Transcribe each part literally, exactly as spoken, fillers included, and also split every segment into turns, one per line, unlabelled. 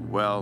Well,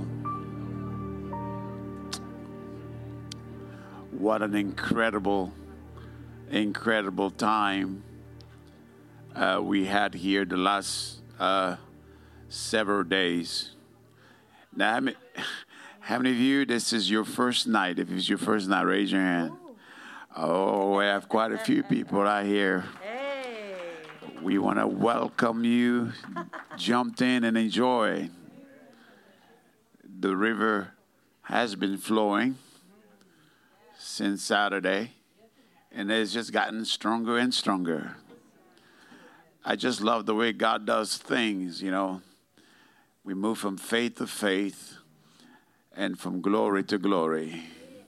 what an incredible, incredible time uh, we had here the last uh, several days. Now, how many, how many of you, this is your first night? If it's your first night, raise your hand. Oh, we have quite a few people out here.
Hey.
We want to welcome you. Jumped in and enjoy. The river has been flowing since Saturday, and it's just gotten stronger and stronger. I just love the way God does things, you know. We move from faith to faith and from glory to glory.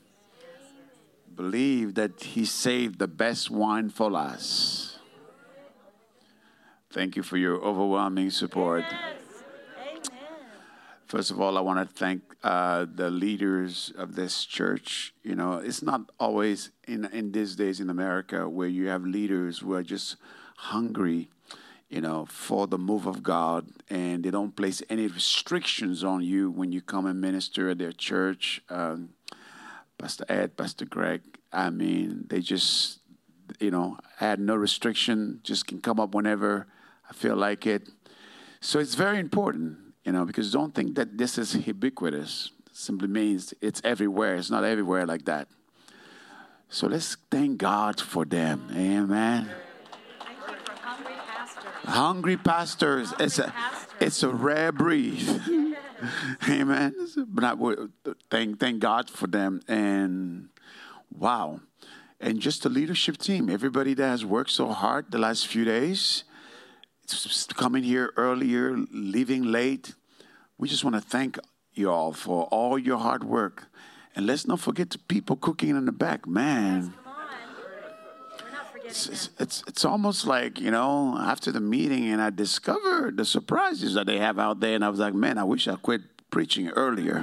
Believe that He saved the best wine for us. Thank you for your overwhelming support.
Yes. Amen.
First of all, I want to thank uh, the leaders of this church. You know, it's not always in in these days in America where you have leaders who are just hungry, you know, for the move of God, and they don't place any restrictions on you when you come and minister at their church. Um, Pastor Ed, Pastor Greg, I mean, they just, you know, had no restriction, just can come up whenever I feel like it. So it's very important. You know, because don't think that this is ubiquitous. It simply means it's everywhere. It's not everywhere like that. So let's thank God for them. Amen.
Thank you for hungry pastors.
Hungry pastors.
Hungry
It's a
pastors.
it's a rare breed. Amen. But I would thank thank God for them. And wow. And just the leadership team. Everybody that has worked so hard the last few days. Coming here earlier, leaving late. We just want to thank you all for all your hard work. And let's not forget the people cooking in the back. Man,
Yes, come on. We're not forgetting
it's, it's,
them.
it's, it's almost like, you know, after the meeting and I discovered the surprises that they have out there. And I was like, man, I wish I quit preaching earlier.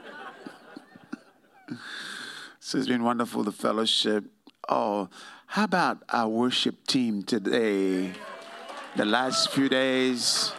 So it's been wonderful, the fellowship. Oh, how about our worship team today? The last few days,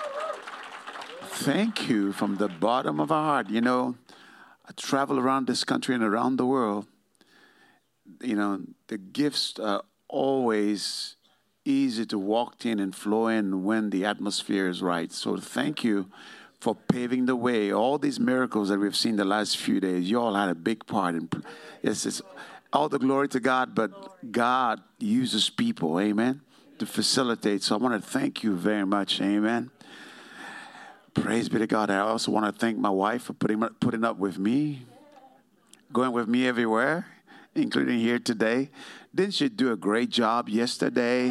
thank you from the bottom of our heart. You know, I travel around this country and around the world. You know, the gifts are always easy to walk in and flow in when the atmosphere is right. So thank you for paving the way. All these miracles that we've seen the last few days, you all had a big part in. Yes, it's all the glory to God, but God uses people. Amen. To facilitate. So I want to thank you very much. Amen. Praise be to God. I also want to thank my wife for putting putting up with me, going with me everywhere, including here today. Didn't she do a great job yesterday?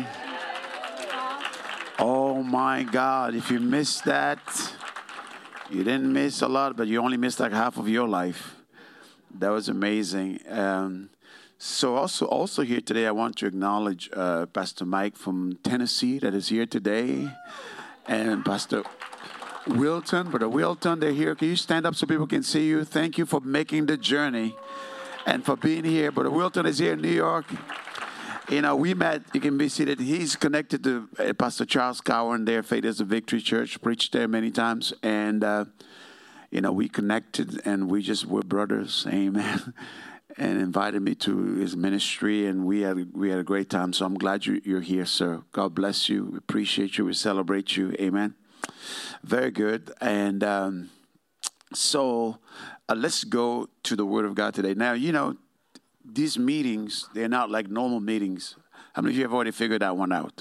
Oh my God. If you missed that, you didn't miss a lot, but you only missed like half of your life. That was amazing. Um, So also also here today, I want to acknowledge uh, Pastor Mike from Tennessee that is here today, and Pastor Wilton. Brother Wilton, they're here. Can you stand up so people can see you? Thank you for making the journey and for being here. Brother Wilton is here in New York. You know, we met, you can be seated. He's connected to uh, Pastor Charles Cowan there, Faith is a Victory Church, preached there many times. And, uh, you know, we connected and we just were brothers. Amen. And invited me to his ministry, and we had we had a great time. So I'm glad you, you're here, sir. God bless you. We appreciate you. We celebrate you. Amen. Very good. And um, so uh, let's go to the Word of God today. Now, you know, these meetings, they're not like normal meetings. How many of you have already figured that one out?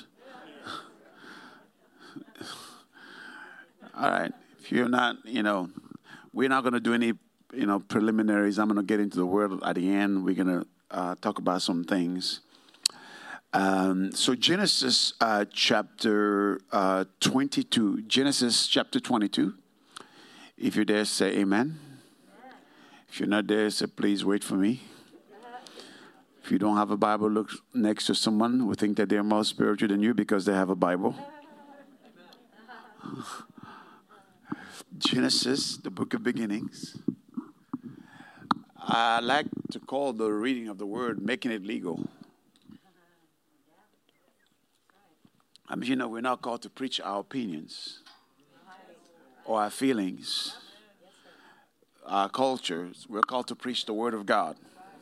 All right. If you're not, you know, we're not going to do any you know, preliminaries. I'm going to get into the word at the end. We're going to uh, talk about some things. Um, so Genesis uh, chapter uh, twenty-two. Genesis chapter twenty-two. If you're there, say amen. If you're not there, say please wait for me. If you don't have a Bible, look next to someone who think that they're more spiritual than you because they have a Bible. Genesis, the book of beginnings. I like to call the reading of the word making it legal. I mean, you know, we're not called to preach our opinions or our feelings. our culture, we're called to preach the word of God.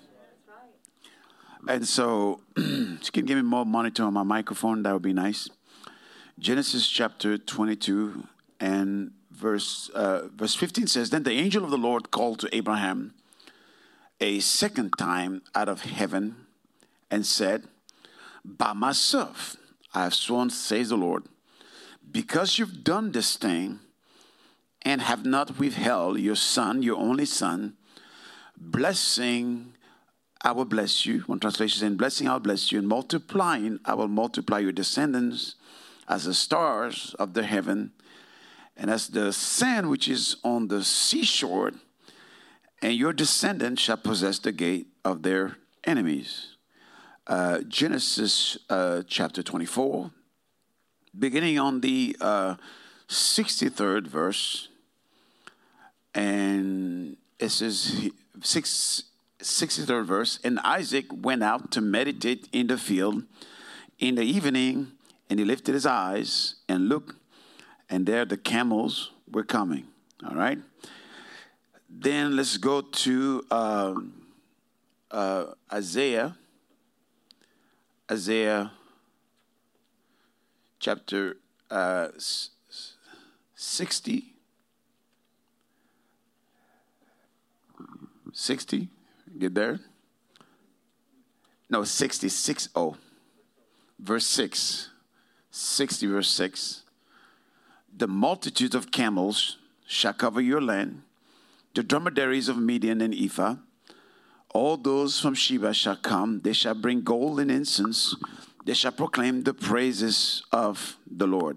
And so, if you can give me more monitor on my microphone, that would be nice. Genesis chapter twenty-two and verse uh, verse fifteen says, Then the angel of the Lord called to Abraham a second time out of heaven and said, By myself I have sworn, says the Lord, because you've done this thing and have not withheld your son, your only son, blessing I will bless you. One translation saying, blessing I will bless you, and multiplying I will multiply your descendants as the stars of the heaven, and as the sand which is on the seashore, and your descendants shall possess the gate of their enemies. Uh, Genesis uh, chapter twenty-four, beginning on the uh, sixty-third verse, and it says, six, sixty-third verse, and Isaac went out to meditate in the field in the evening, and he lifted his eyes and looked, and there the camels were coming. All right. Then let's go to uh, uh, Isaiah. Isaiah chapter uh, sixty. sixty. Get there? No, sixty-six. Oh, verse six. sixty, verse six. The multitude of camels shall cover your land, the dromedaries of Midian and Ephah. All those from Sheba shall come. They shall bring gold and incense. They shall proclaim the praises of the Lord.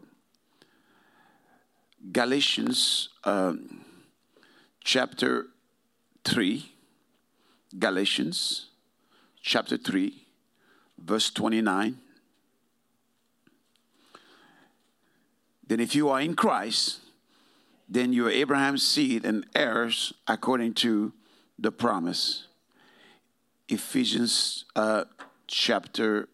Galatians uh, chapter three. Galatians chapter three, verse twenty-nine. Then if you are in Christ, then you are Abraham's seed and heirs according to the promise. Ephesians uh, chapter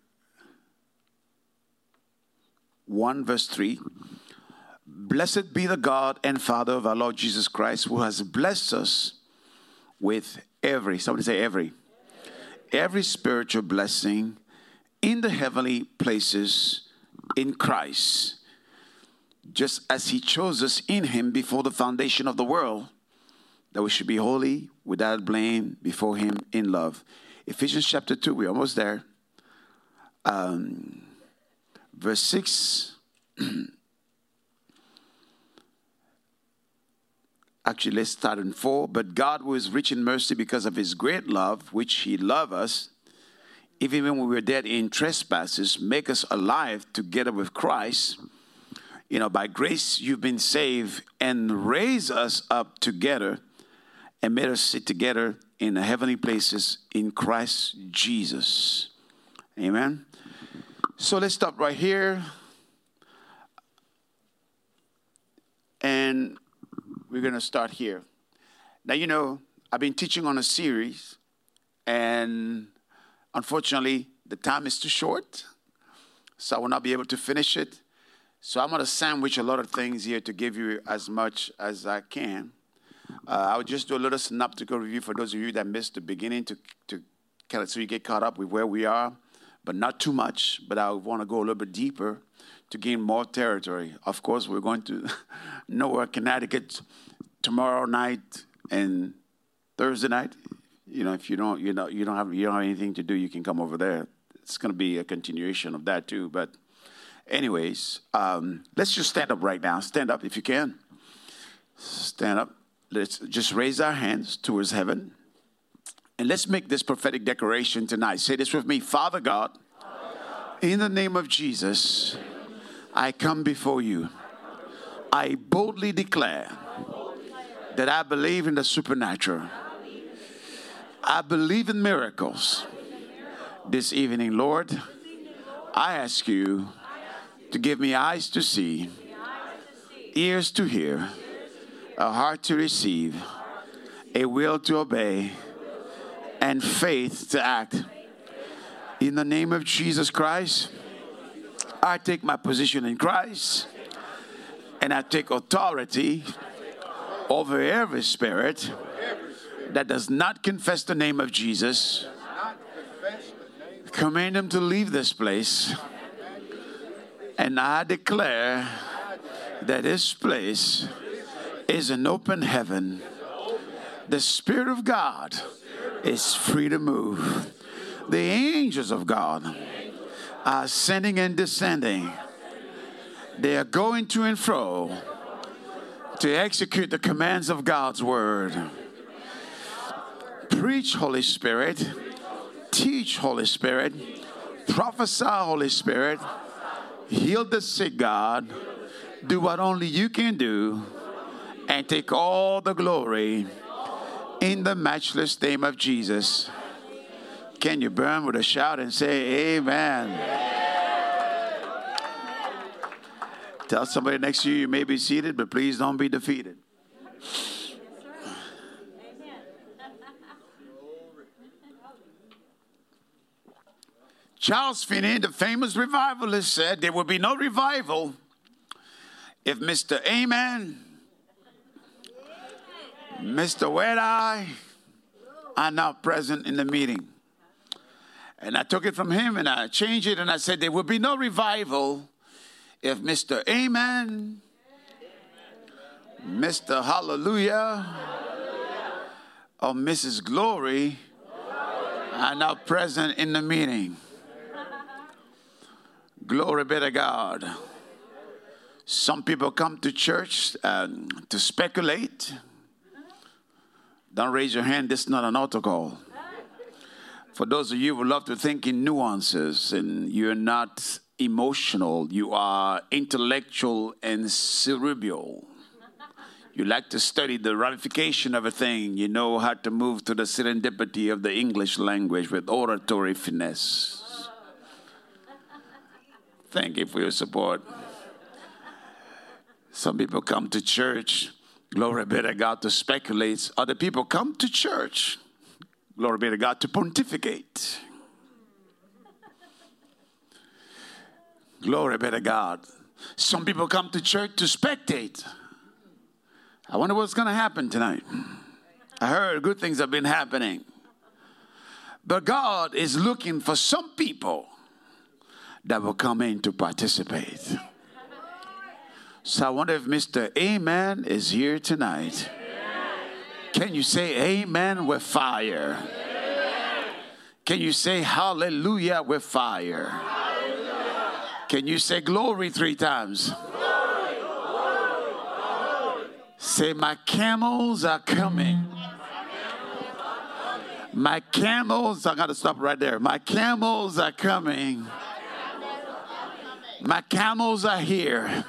one, verse three. Blessed be the God and Father of our Lord Jesus Christ, who has blessed us with every, somebody say every, every spiritual blessing in the heavenly places in Christ, just as he chose us in him before the foundation of the world, that we should be holy, without blame, before him in love. Ephesians chapter two, we're almost there. Um, verse six. Actually, let's start in four. But God, who is rich in mercy because of his great love, which he loved us, even when we were dead in trespasses, make us alive together with Christ. You know, by grace you've been saved, and raise us up together and made us sit together in the heavenly places in Christ Jesus. Amen. So let's stop right here. And we're going to start here. Now, you know, I've been teaching on a series, and unfortunately, the time is too short, so I will not be able to finish it. So I'm going to sandwich a lot of things here to give you as much as I can. Uh, I'll just do a little synoptical review for those of you that missed the beginning to, to kind of so you get caught up with where we are, but not too much. But I want to go a little bit deeper to gain more territory. Of course, we're going to Newark, Connecticut tomorrow night and Thursday night. You know, if you don't, you know, you don't have, you don't have anything to do, you can come over there. It's going to be a continuation of that too. But anyways, um, let's just stand up right now. Stand up if you can. Stand up. Let's just raise our hands towards heaven. And let's make this prophetic declaration tonight. Say this with me. Father God, Father God, in the name of Jesus, I come before you. I boldly declare that I believe in the supernatural. I believe in miracles. This evening, Lord, I ask you to give me eyes to see, ears to hear, a heart to receive, a will to obey, and faith to act. In the name of Jesus Christ, I take my position in Christ, and I take authority over every spirit that does not confess the name of Jesus, command him to leave this place. And I declare that this place is an open heaven. The Spirit of God is free to move. The angels of God are ascending and descending. They are going to and fro to execute the commands of God's word. Preach, Holy Spirit. Teach, Holy Spirit. Prophesy, Holy Spirit. Heal the sick, God. Do what only you can do. And take all the glory in the matchless name of Jesus. Can you burn with a shout and say amen? Tell somebody next to you, you may be seated, but please don't be defeated. Charles Finney, the famous revivalist, said there will be no revival if Mister Amen, Mister Wet Eye are not present in the meeting. And I took it from him and I changed it and I said there will be no revival if Mister Amen, Mister Hallelujah, or Missus Glory are not present in the meeting. Glory be to God. Some people come to church um, to speculate. Don't raise your hand. This is not an altar call. For those of you who love to think in nuances and you're not emotional, you are intellectual and cerebral. You like to study the ramification of a thing. You know how to move to the serendipity of the English language with oratory finesse. Thank you for your support. Some people come to church, glory be to God, to speculate. Other people come to church, glory be to God, to pontificate. Glory be to God. Some people come to church to spectate. I wonder what's going to happen tonight. I heard good things have been happening. But God is looking for some people that will come in to participate. So I wonder if Mister Amen is here tonight. Can you say amen with fire? Can you say hallelujah with fire? Can you say glory three times? Glory, glory, glory. Say, my camels are coming. My camels, I got to stop right there. My camels are coming. My camels are here.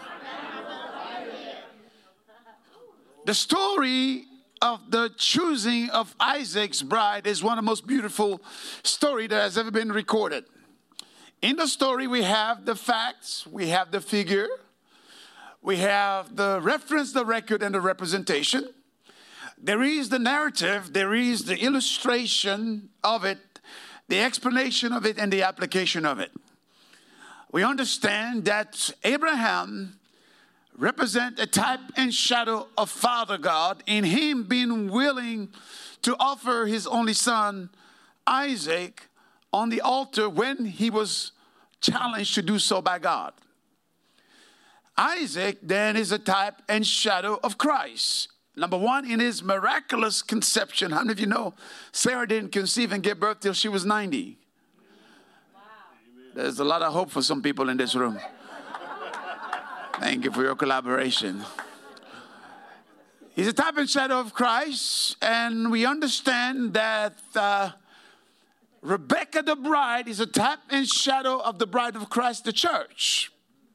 The story of the choosing of Isaac's bride is one of the most beautiful stories that has ever been recorded. In the story, we have the facts, we have the figure, we have the reference, the record, and the representation. There is the narrative, there is the illustration of it, the explanation of it, and the application of it. We understand that Abraham represent a type and shadow of Father God in him being willing to offer his only son, Isaac, on the altar when he was challenged to do so by God. Isaac then is a type and shadow of Christ. Number one, in his miraculous conception. How many of you know Sarah didn't conceive and give birth till she was ninety? Wow. There's a lot of hope for some people in this room. Thank you for your collaboration. He's a type and shadow of Christ, and we understand that uh, Rebecca the bride is a type and shadow of the bride of Christ, the church.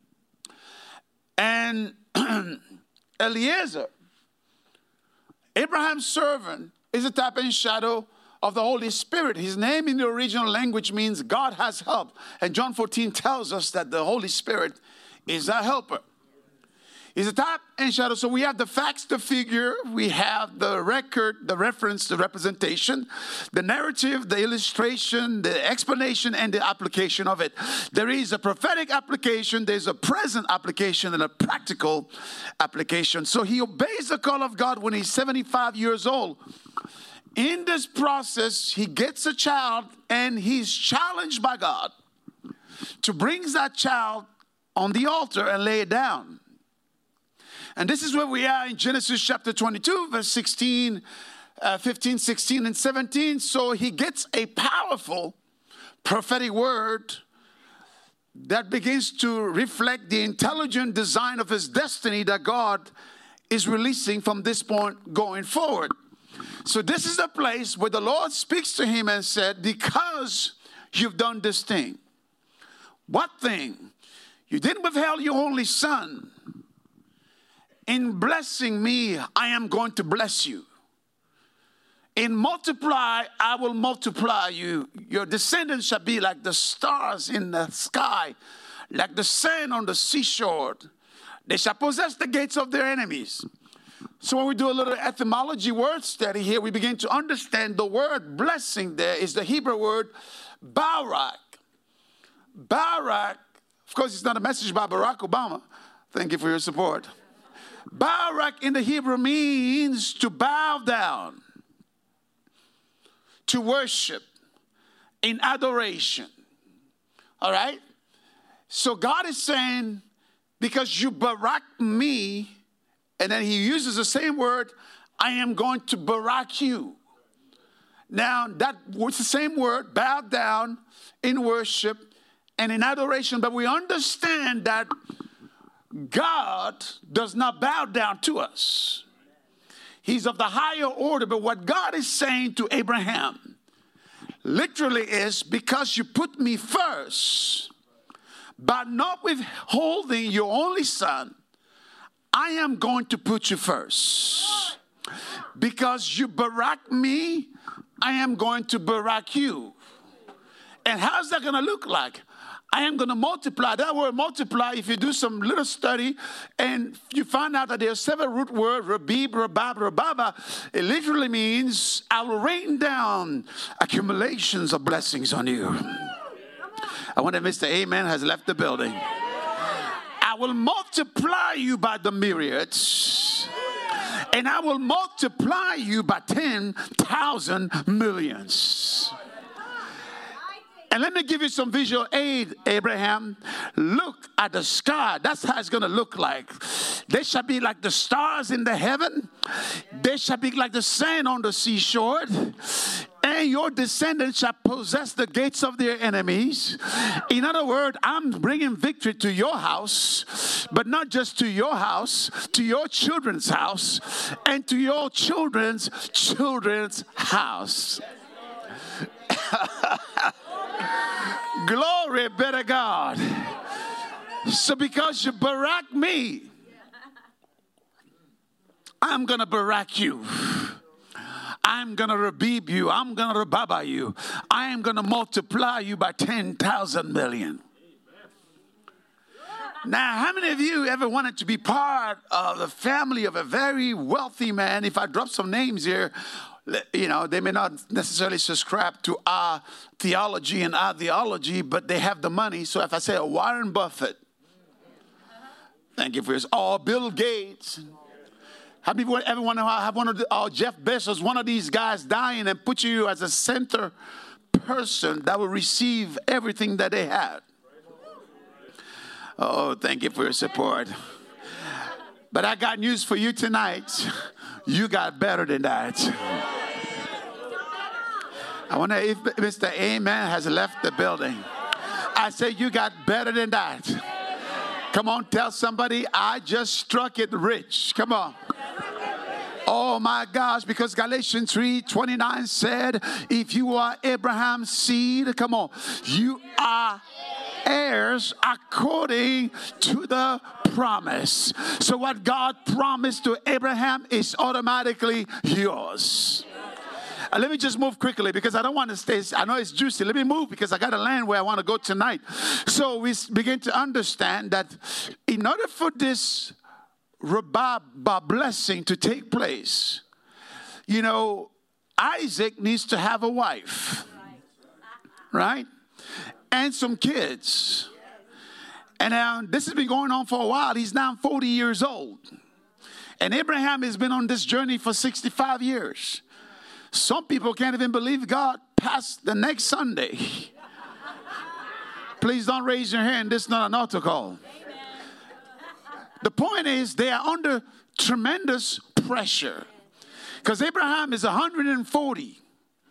And Eliezer, Abraham's servant, is a type and shadow of the Holy Spirit. His name in the original language means God has help. And John fourteen tells us that the Holy Spirit is a helper. He's a type and shadow. So we have the facts, the figure, we have the record, the reference, the representation, the narrative, the illustration, the explanation, and the application of it. There is a prophetic application, there's a present application, and a practical application. So he obeys the call of God when he's seventy-five years old. in this process, he gets a child and he's challenged by God to bring that child on the altar and lay it down. And this is where we are in Genesis chapter twenty-two, verse sixteen, uh, fifteen, sixteen, and seventeen. So he gets a powerful prophetic word that begins to reflect the intelligent design of his destiny that God is releasing from this point going forward. So this is the place where the Lord speaks to him and said, because you've done this thing. What thing? You didn't withhold your only son. In blessing me, I am going to bless you. In multiply, I will multiply you. Your descendants shall be like the stars in the sky, like the sand on the seashore. They shall possess the gates of their enemies. So when we do a little etymology word study here, we begin to understand the word blessing there is the Hebrew word barak. Barak, of course, it's not a message by Barack Obama. Thank you for your support. Barak in the Hebrew means to bow down, to worship, in adoration. All right? So God is saying, because you barak me, and then he uses the same word, I am going to barak you. Now, that was the same word, bow down in worship and in adoration, but we understand that God does not bow down to us. He's of the higher order, but what God is saying to Abraham literally is, because you put me first, by not withholding your only son, I am going to put you first. Because you barak me, I am going to barak you. And how's that going to look like? I am going to multiply. That word multiply, if you do some little study and you find out that there are several root words, rabib, rabab, rababa, it literally means I will rain down accumulations of blessings on you. I wonder if Mister Amen has left the building. I will multiply you by the myriads, and I will multiply you by ten thousand millions. And let me give you some visual aid, Abraham. Look at the sky. That's how it's going to look like. They shall be like the stars in the heaven. They shall be like the sand on the seashore. And your descendants shall possess the gates of their enemies. In other words, I'm bringing victory to your house, but not just to your house, to your children's house, and to your children's children's house. Glory be to God. So because you barak me, I'm going to barak you. I'm going to rabib you. I'm going to rababa you. I am going to multiply you by ten thousand million. Now, how many of you ever wanted to be part of the family of a very wealthy man? If I drop some names here, you know, they may not necessarily subscribe to our theology and our theology, but they have the money. So if I say a Warren Buffett, thank you for this, or Bill Gates, how many people ever want to have one of the, or Jeff Bezos, one of these guys dying and put you as a center person that will receive everything that they had? Oh, thank you for your support. But I got news for you tonight. You got better than that. I wonder if Mister Amen has left the building. I say you got better than that. Come on, tell somebody, I just struck it rich. Come on. Oh my gosh, because Galatians three twenty-nine said, if you are Abraham's seed, come on, you are heirs according to the promise. So what God promised to Abraham is automatically yours. Uh, let me just move quickly because I don't want to stay. I know it's juicy. Let me move because I got to land where I want to go tonight. So we begin to understand that in order for this rabab blessing to take place, you know, Isaac needs to have a wife, right? And some kids. And now this has been going on for a while. He's now forty years old. And Abraham has been on this journey for sixty-five years. Some people can't even believe God past the next Sunday. Please don't raise your hand. This is not an altar call. The point is they are under tremendous pressure. Because Abraham is one hundred forty.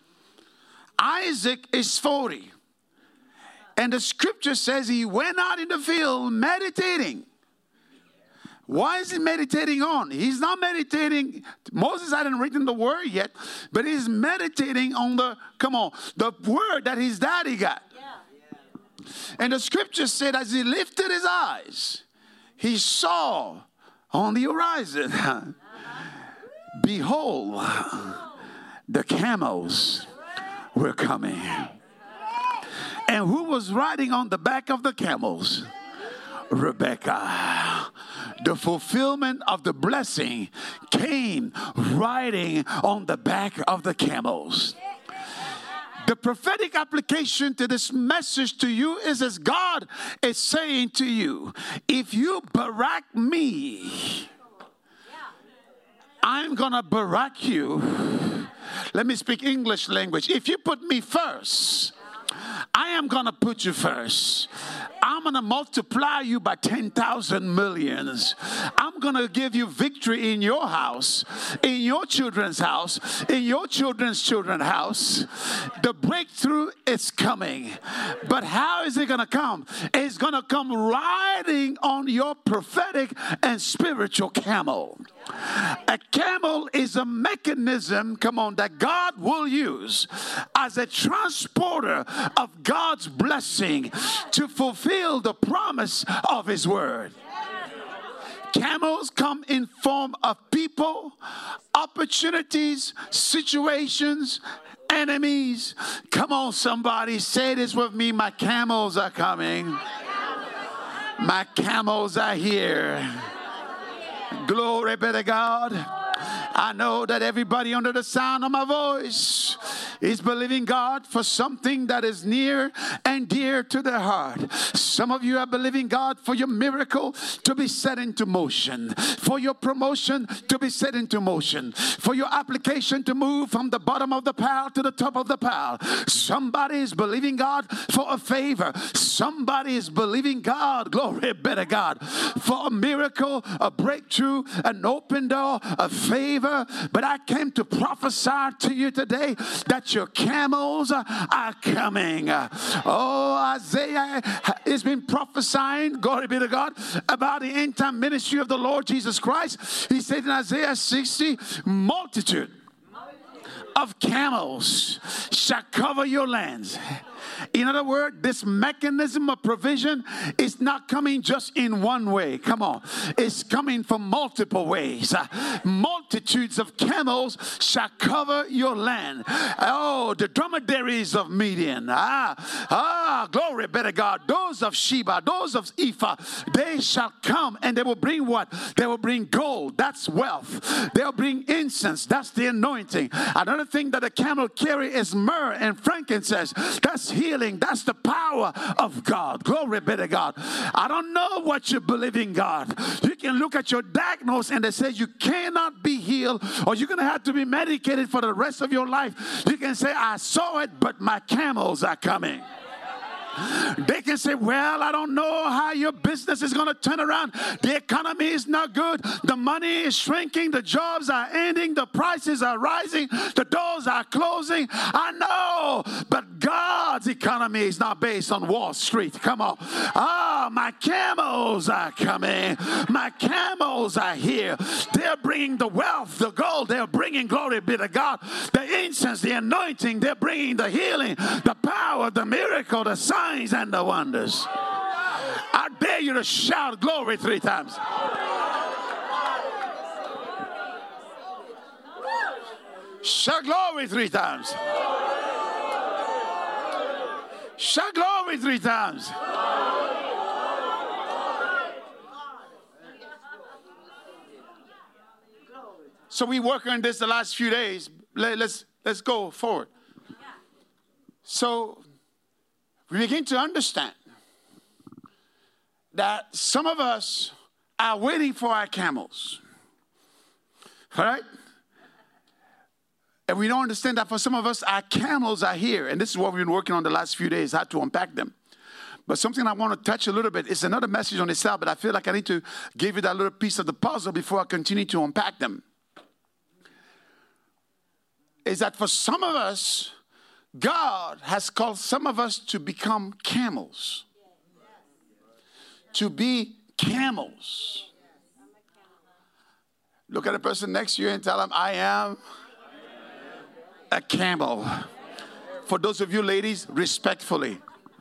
Isaac is forty. And the scripture says he went out in the field meditating. Why is he meditating on? He's not meditating. Moses hadn't written the word yet, but he's meditating on the, come on, the word that his daddy got. Yeah. And the scripture said as he lifted his eyes, he saw on the horizon, uh-huh. Behold, the camels were coming. And who was riding on the back of the camels? Rebecca. The fulfillment of the blessing came riding on the back of the camels. The prophetic application to this message to you is as God is saying to you, if you barack me, I'm going to barack you. Let me speak English language. If you put me first, I am going to put you first. I'm going to multiply you by ten thousand millions. I'm going to give you victory in your house, in your children's house, in your children's children's house. The breakthrough is coming. But how is it going to come? It's going to come riding on your prophetic and spiritual camel. A camel is a mechanism, come on, that God will use as a transporter of God's blessing to fulfill the promise of his word. Camels come in form of people, opportunities, situations, enemies. Come on, somebody, say this with me. My camels are coming. My camels are here. Glory be to God. I know that everybody under the sound of my voice is believing God for something that is near and dear to their heart. Some of you are believing God for your miracle to be set into motion, for your promotion to be set into motion, for your application to move from the bottom of the pile to the top of the pile. Somebody is believing God for a favor. Somebody is believing God, glory be to God, for a miracle, a breakthrough, an open door, a favor. But I came to prophesy to you today that your camels are coming. Oh, Isaiah has been prophesying, glory be to God, about the end time ministry of the Lord Jesus Christ. He said in Isaiah sixty, multitude of camels shall cover your lands. In other words, this mechanism of provision is not coming just in one way. Come on. It's coming from multiple ways. Uh, multitudes of camels shall cover your land. Oh, the dromedaries of Midian. Ah, ah, glory be to God. Those of Sheba, those of Ephah, they shall come and they will bring what? They will bring gold. That's wealth. They'll bring incense. That's the anointing. Another thing that a camel carry is myrrh and frankincense. That's healing. That's the power of God. Glory be to God. I don't know what you believe in, God. You can look at your diagnosis and they say you cannot be healed or you're going to have to be medicated for the rest of your life. You can say, I saw it, but my camels are coming. They can say, well, I don't know how your business is going to turn around. The economy is not good. The money is shrinking. The jobs are ending. The prices are rising. The doors are closing. I know, but God's economy is not based on Wall Street. Come on. Ah, my camels are coming. My camels are here. They're bringing the wealth, the gold. They're bringing, glory be to God, the incense, the anointing. They're bringing the healing, the power, the miracle, the sign, and the wonders. I dare you to shout glory three times. Shout glory three times. Shout glory three times. So we work on this the last few days. Let, let's let's go forward. So we begin to understand that some of us are waiting for our camels. All right? And And we don't understand that for some of us, our camels are here. And this is what we've been working on the last few days, how to unpack them. But something I want to touch a little bit, it's another message on itself, but I feel like I need to give you that little piece of the puzzle before I continue to unpack them. Is that for some of us, God has called some of us to become camels. To be camels. Look at the person next to you and tell them, I am a camel. For those of you ladies, respectfully.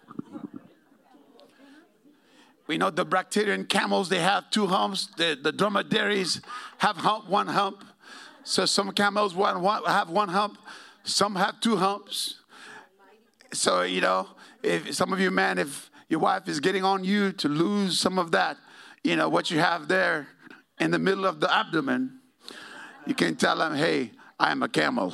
We know the Bracterian camels, they have two humps. The, the dromedaries have hump, one hump. So some camels one, one, have one hump. Some have two humps. So, you know, if some of you men, if your wife is getting on you to lose some of that, you know, what you have there in the middle of the abdomen, you can tell them, hey, I am a camel.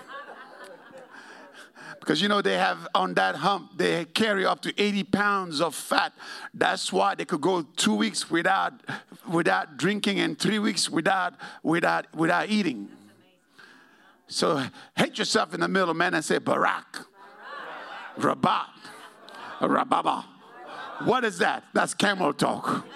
Because, you know, they have on that hump, they carry up to eighty pounds of fat. That's why they could go two weeks without without drinking and three weeks without without without eating. So hit yourself in the middle, man, and say, Barak, Rabat, Rababa. What is that? That's camel talk.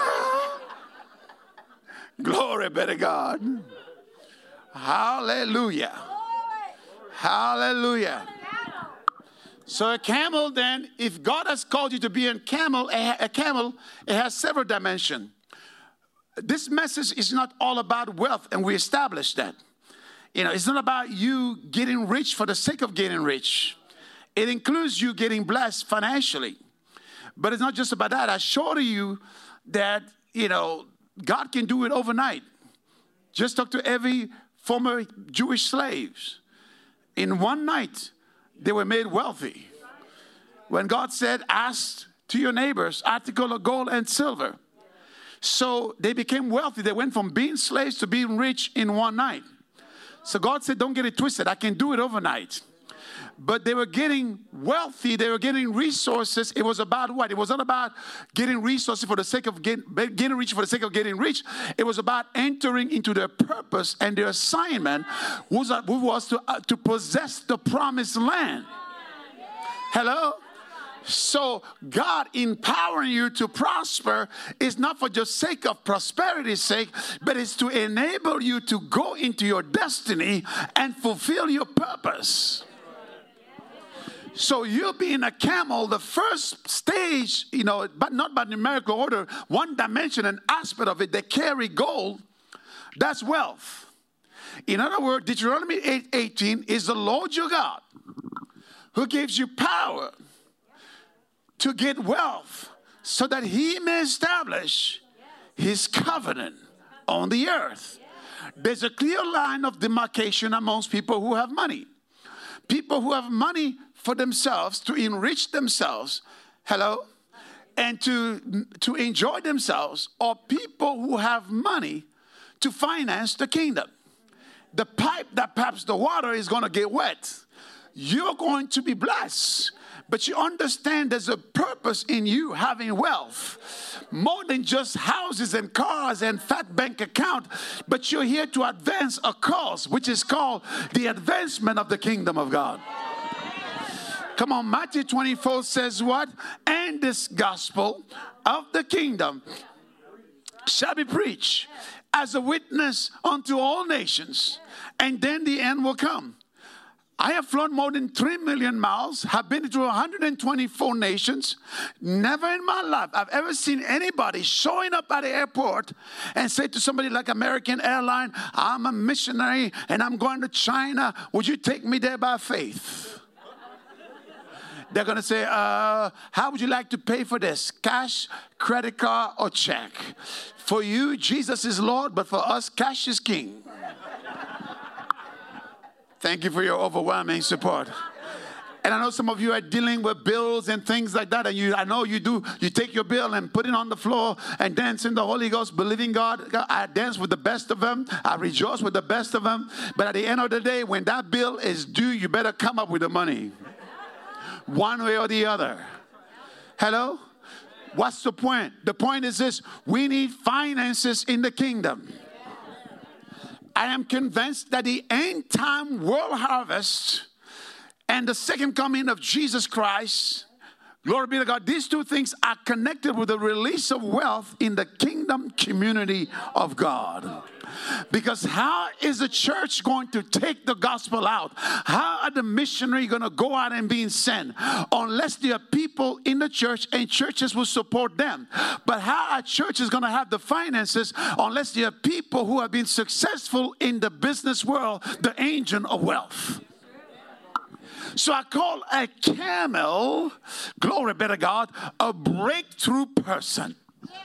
Glory be to God. Hallelujah. Hallelujah. So a camel then, if God has called you to be a camel, a, a camel, it has several dimensions. This message is not all about wealth, and we established that. You know, it's not about you getting rich for the sake of getting rich. It includes you getting blessed financially. But it's not just about that. I showed you that, you know, God can do it overnight. Just talk to every former Jewish slaves. In one night, they were made wealthy. When God said, ask to your neighbors, article of gold and silver. So they became wealthy. They went from being slaves to being rich in one night. So God said, don't get it twisted. I can do it overnight. But they were getting wealthy. They were getting resources. It was about what? It was not about getting resources for the sake of get, getting rich for the sake of getting rich. It was about entering into their purpose and their assignment, was, who was to, uh, to possess the promised land. Hello? So God empowering you to prosper is not for just sake of prosperity's sake, but it's to enable you to go into your destiny and fulfill your purpose. So you being a camel, the first stage, you know, but not by numerical order, one dimension, an aspect of it, they carry gold, that's wealth. In other words, Deuteronomy eight eighteen is the Lord your God who gives you power to get wealth so that he may establish his covenant on the earth. There's a clear line of demarcation amongst people who have money. People who have money for themselves, to enrich themselves, hello, and to, to enjoy themselves, or people who have money to finance the kingdom. The pipe that taps the water is going to get wet. You're going to be blessed. But you understand there's a purpose in you having wealth. More than just houses and cars and fat bank account. But you're here to advance a cause, which is called the advancement of the kingdom of God. Come on, Matthew twenty-four says what? And this gospel of the kingdom shall be preached as a witness unto all nations. And then the end will come. I have flown more than three million miles, have been to one hundred twenty-four nations. Never in my life I've ever seen anybody showing up at the airport and say to somebody like American Airlines, I'm a missionary and I'm going to China. Would you take me there by faith? They're going to say, uh, how would you like to pay for this? Cash, credit card, or check? For you, Jesus is Lord, but for us, cash is king. Thank you for your overwhelming support. And I know some of you are dealing with bills and things like that. And you, I know you do. You take your bill and put it on the floor and dance in the Holy Ghost, believing God. I dance with the best of them. I rejoice with the best of them. But at the end of the day, when that bill is due, you better come up with the money. One way or the other. Hello? What's the point? The point is this. We need finances in the kingdom. I am convinced that the end time world harvest and the second coming of Jesus Christ, glory be to God, these two things are connected with the release of wealth in the kingdom community of God. Because how is the church going to take the gospel out? How are the missionaries going to go out and being sent? Unless there are people in the church and churches will support them. But how are churches going to have the finances unless there are people who have been successful in the business world, the engine of wealth? So I call a camel, glory be to God, a breakthrough person.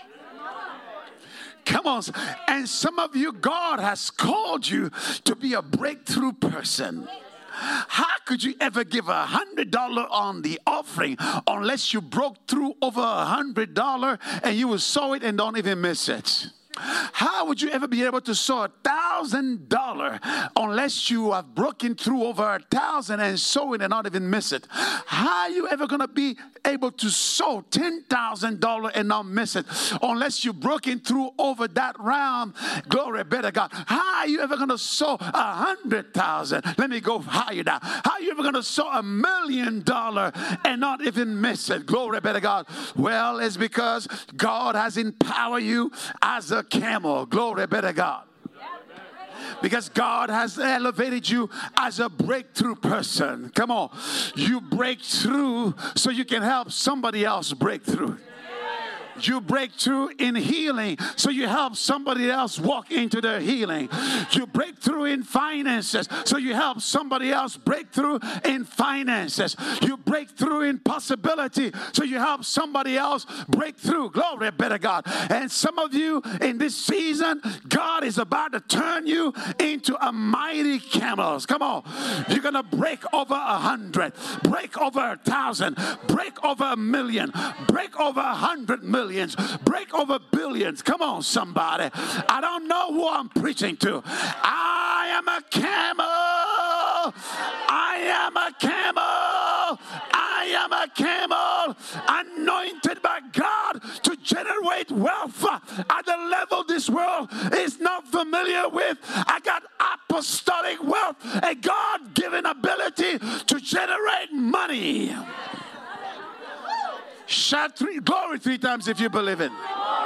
Come on. And some of you, God has called you to be a breakthrough person. How could you ever give a hundred dollar on the offering unless you broke through over a hundred dollar and you will sow it and don't even miss it? How would you ever be able to sow a thousand dollar unless you have broken through over a thousand and sow it and not even miss it? How are you ever going to be able to sow ten thousand dollars and not miss it unless you've broken through over that round? Glory be to God. How are you ever going to sow a hundred thousand? Let me go higher now. How are you ever going to sow a million dollar and not even miss it? Glory be to God. Well, it's because God has empowered you as a camel. Glory be to God. Because God has elevated you as a breakthrough person. Come on. You break through so you can help somebody else break through. You break through in healing so you help somebody else walk into their healing. You break through in finances so you help somebody else break through in finances. You break through in possibility so you help somebody else break through. Glory be to God. And some of you in this season, God is about to turn you into a mighty camels. Come on. You're going to break over a hundred, break over a thousand, break over a million, break over a hundred million. Break over billions. Come on, somebody. I don't know who I'm preaching to. I am a camel. I am a camel. I am a camel anointed by God to generate wealth at the level this world is not familiar with. I got apostolic wealth, a God-given ability to generate money. Shout three, glory three times if you believe it.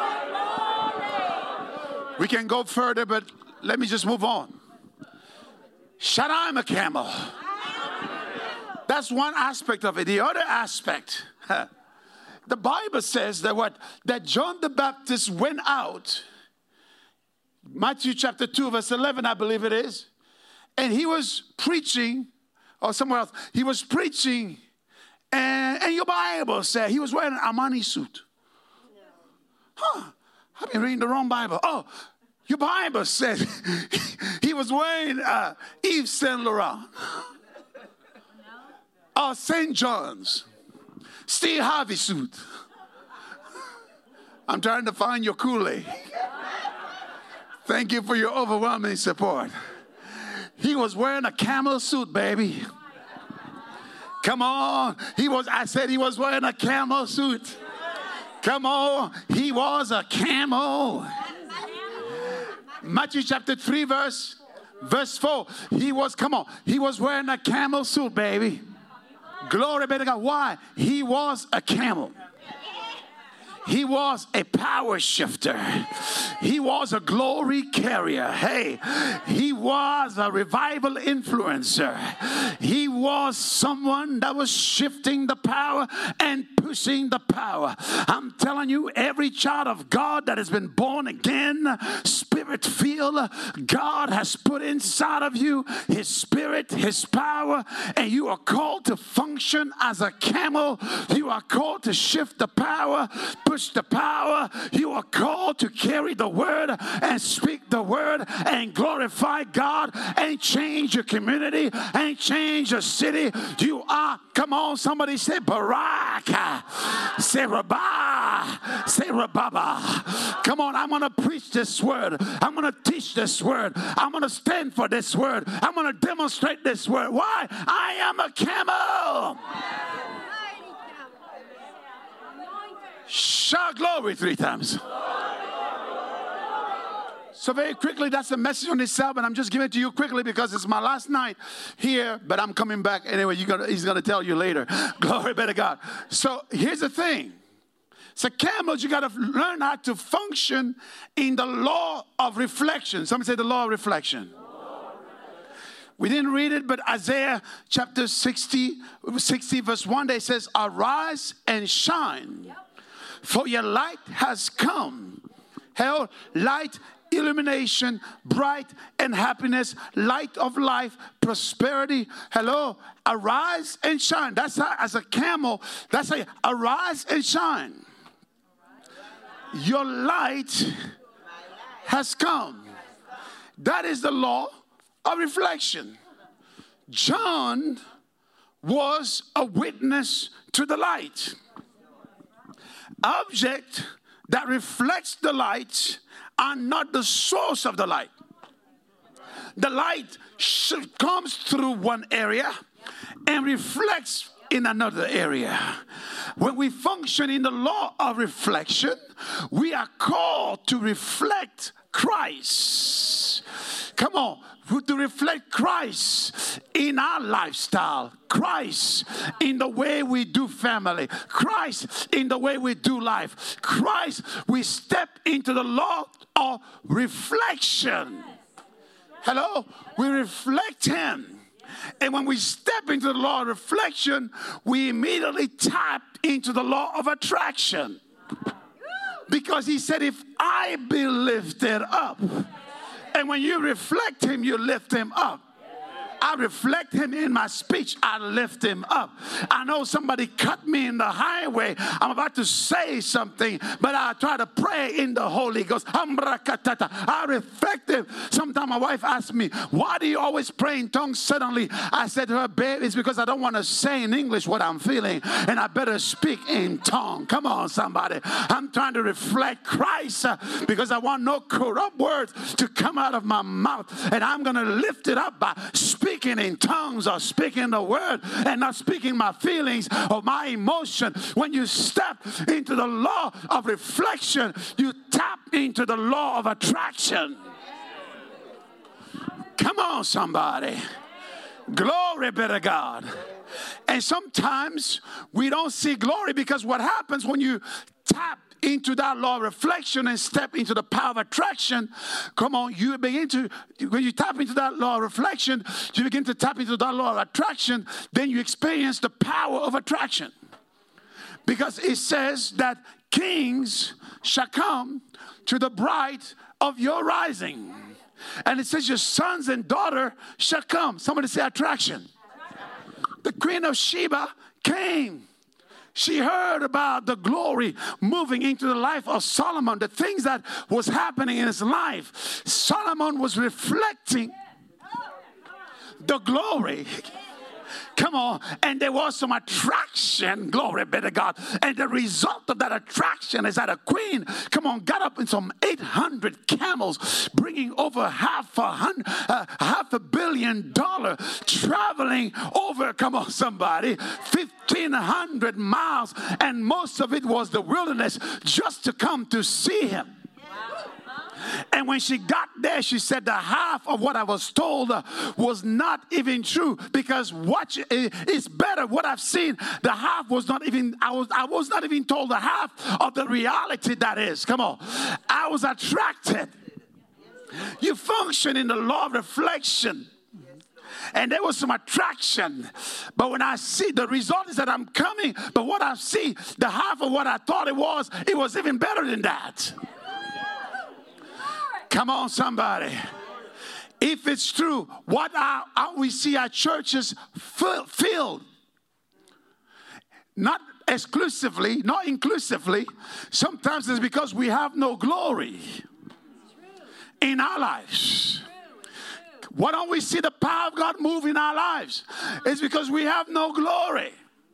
We can go further, but let me just move on. Shout, I'm a camel. That's one aspect of it. The other aspect, the Bible says that what? That John the Baptist went out, Matthew chapter two, verse eleven, I believe it is, and he was preaching, or somewhere else, he was preaching. And, and your Bible said he was wearing an Armani suit. Huh. I've been reading the wrong Bible. Oh, your Bible said he was wearing uh, Yves Saint Laurent. Oh, Saint John's. Steve Harvey suit. I'm trying to find your Kool-Aid. Thank you for your overwhelming support. He was wearing a camel suit, baby. Come on. He was, I said he was wearing a camel suit. Come on. He was a camel. Matthew chapter three, verse, verse four. He was, come on. He was wearing a camel suit, baby. Glory be to God. Why? He was a camel. He was a power shifter. He was a glory carrier. Hey, he was a revival influencer. He was someone that was shifting the power and pushing the power. I'm telling you, every child of God that has been born again, spirit-filled, God has put inside of you his spirit, his power, and you are called to function as a camel. You are called to shift the power, push the power. You are called to carry the word and speak the word and glorify God and change your community and change your city. You are, come on, somebody say Barak, say Rabbah, say Rababa. Come on, I'm going to preach this word. I'm going to teach this word. I'm going to stand for this word. I'm going to demonstrate this word. Why? I am a camel. Shout glory three times. So very quickly, that's a message on itself, and I'm just giving it to you quickly because it's my last night here, but I'm coming back anyway. You're gonna, he's going to tell you later. Glory be to God. So here's the thing. So camels, you got to learn how to function in the law of reflection. Somebody say the law of reflection. We didn't read it, but Isaiah chapter sixty, sixty verse one, day says, arise and shine, for your light has come. Hell, light, illumination, bright and happiness, light of life, prosperity. Hello, arise and shine. That's how, as a camel, that's a arise and shine. Your light has come. That is the law of reflection. John was a witness to the light. Object that reflects the light are not the source of the light. The light comes through one area and reflects in another area. When we function in the law of reflection, we are called to reflect Christ. Come on, to reflect Christ in our lifestyle, Christ in the way we do family, Christ in the way we do life, Christ, we step into the law of reflection. Hello, we reflect Him. And when we step into the law of reflection, we immediately tap into the law of attraction. Because He said, if I be lifted up, and when you reflect Him, you lift Him up. I reflect Him in my speech. I lift Him up. I know somebody cut me in the highway. I'm about to say something, but I try to pray in the Holy Ghost. I reflect Him. Sometimes my wife asks me, why do you always pray in tongues suddenly? I said to her, babe, it's because I don't want to say in English what I'm feeling, and I better speak in tongue. Come on, somebody. I'm trying to reflect Christ uh, because I want no corrupt words to come out of my mouth, and I'm going to lift it up by speaking Speaking in tongues or speaking the word and not speaking my feelings or my emotion. When you step into the law of reflection, you tap into the law of attraction. Come on, somebody. Glory be to God. And sometimes we don't see glory because what happens when you tap into that law of reflection and step into the power of attraction, come on, you begin to, when you tap into that law of reflection, you begin to tap into that law of attraction, then you experience the power of attraction. Because it says that kings shall come to the bride of your rising. And it says your sons and daughter shall come. Somebody say attraction. The Queen of Sheba came. She heard about the glory moving into the life of Solomon, the things that was happening in his life. Solomon was reflecting the glory. Come on. And there was some attraction. Glory be to God. And the result of that attraction is that a queen, come on, got up in some eight hundred camels, bringing over half a hundred, uh, half a billion dollar, traveling over, come on, somebody, fifteen hundred miles. And most of it was the wilderness just to come to see him. And when she got there, she said the half of what I was told uh, was not even true, because what is better, what I've seen, the half was not even, I was, I was not even told the half of the reality that is. Come on. I was attracted. You function in the law of reflection. And there was some attraction. But when I see, the result is that I'm coming, but what I see, the half of what I thought it was, it was even better than that. Come on, somebody. If it's true, what are, are we see our churches filled? Not exclusively, not inclusively. Sometimes it's because we have no glory in our lives. Why don't we see the power of God move in our lives? It's because we have no glory.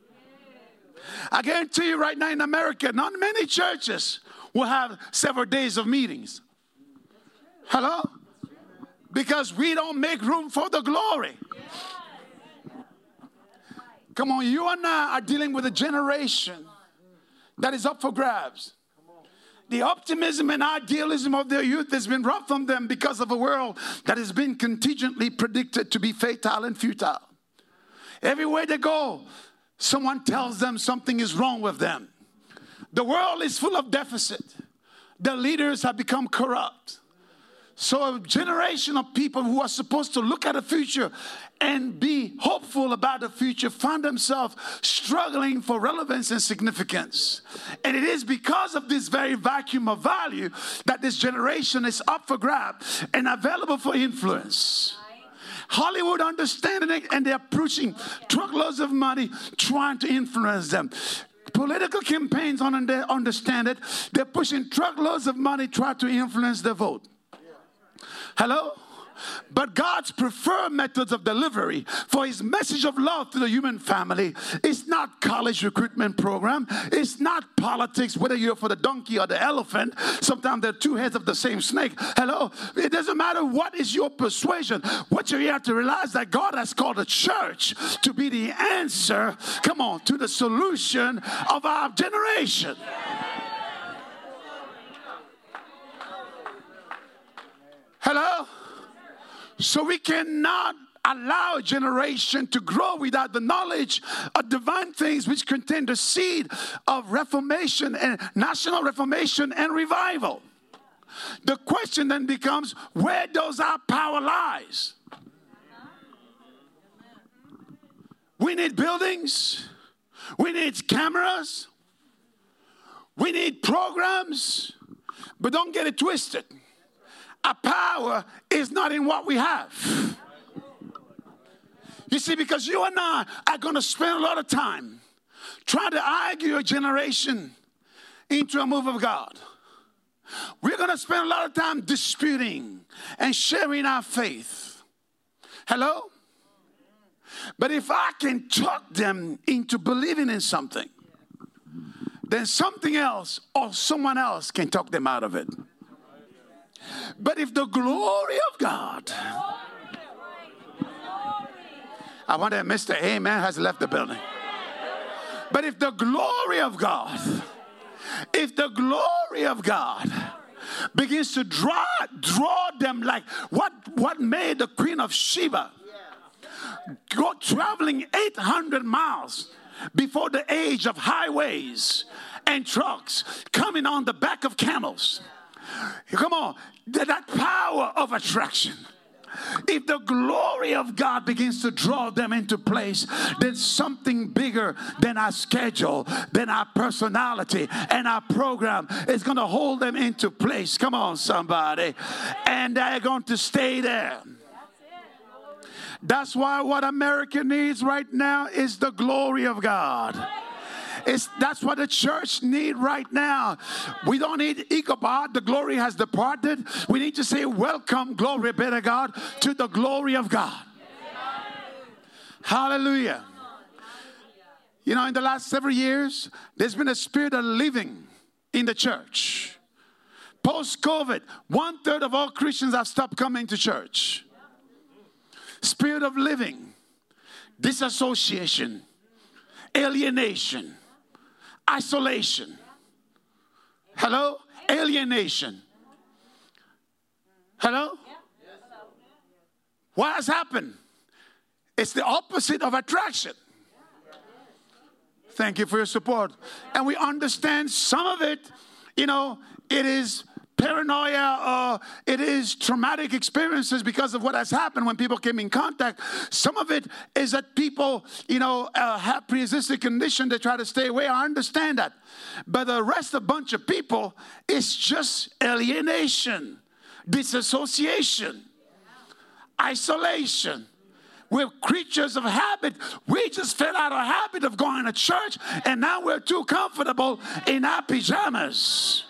I guarantee you right now in America, not many churches will have several days of meetings. Hello? Because we don't make room for the glory. Come on, you and I are dealing with a generation that is up for grabs. The optimism and idealism of their youth has been robbed from them because of a world that has been contingently predicted to be fatal and futile. Everywhere they go, someone tells them something is wrong with them. The world is full of deficit. The leaders have become corrupt. So a generation of people who are supposed to look at the future and be hopeful about the future find themselves struggling for relevance and significance. And it is because of this very vacuum of value that this generation is up for grabs and available for influence. Hollywood understanding it, and they're pushing truckloads of money trying to influence them. Political campaigns understand it. They're pushing truckloads of money trying to influence the vote. Hello? But God's preferred methods of delivery for his message of love to the human family is not college recruitment program. It's not politics, whether you're for the donkey or the elephant. Sometimes they're two heads of the same snake. Hello? It doesn't matter what is your persuasion. What you have to realize that God has called the church to be the answer, come on, to the solution of our generation. Hello? So we cannot allow a generation to grow without the knowledge of divine things which contain the seed of reformation and national reformation and revival. The question then becomes, where does our power lies? We need buildings. We need cameras. We need programs. But don't get it twisted. Our power is not in what we have. You see, because you and I are going to spend a lot of time trying to argue a generation into a move of God. We're going to spend a lot of time disputing and sharing our faith. Hello? But if I can talk them into believing in something, then something else or someone else can talk them out of it. But if the glory of God, I wonder if Mister Amen has left the building. But if the glory of God, if the glory of God begins to draw, draw them like what, what made the Queen of Sheba go traveling eight hundred miles before the age of highways and trucks, coming on the back of camels. Come on, that power of attraction. If the glory of God begins to draw them into place, then something bigger than our schedule, than our personality and our program is going to hold them into place. Come on, somebody. And they're going to stay there. That's why what America needs right now is the glory of God. It's, that's what the church need right now. We don't need Ichabod. The glory has departed. We need to say, welcome, glory be to God, to the glory of God. Hallelujah. You know, in the last several years, there's been a spirit of living in the church. Post-COVID, one third of all Christians have stopped coming to church. Spirit of living, disassociation, alienation, isolation. Hello? Alienation. Hello? What has happened? It's the opposite of attraction. Thank you for your support. And we understand some of it, you know, it is paranoia or it is traumatic experiences because of what has happened when people came in contact. Some of it is that people, you know, uh, have pre-existing condition. They try to stay away. I understand that. But the rest of the bunch of people is just alienation, disassociation, isolation. We're creatures of habit. We just fell out of habit of going to church, and now we're too comfortable in our pajamas.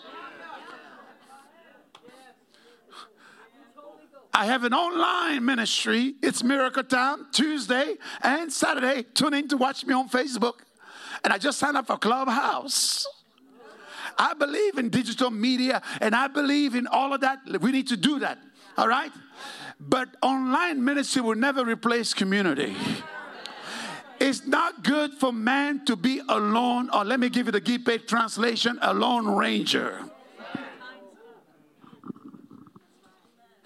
I have an online ministry. It's Miracle Time, Tuesday and Saturday. Tune in to watch me on Facebook. And I just signed up for Clubhouse. I believe in digital media, and I believe in all of that. We need to do that, all right? But online ministry will never replace community. It's not good for man to be alone, or let me give you the Gipe translation, a lone ranger.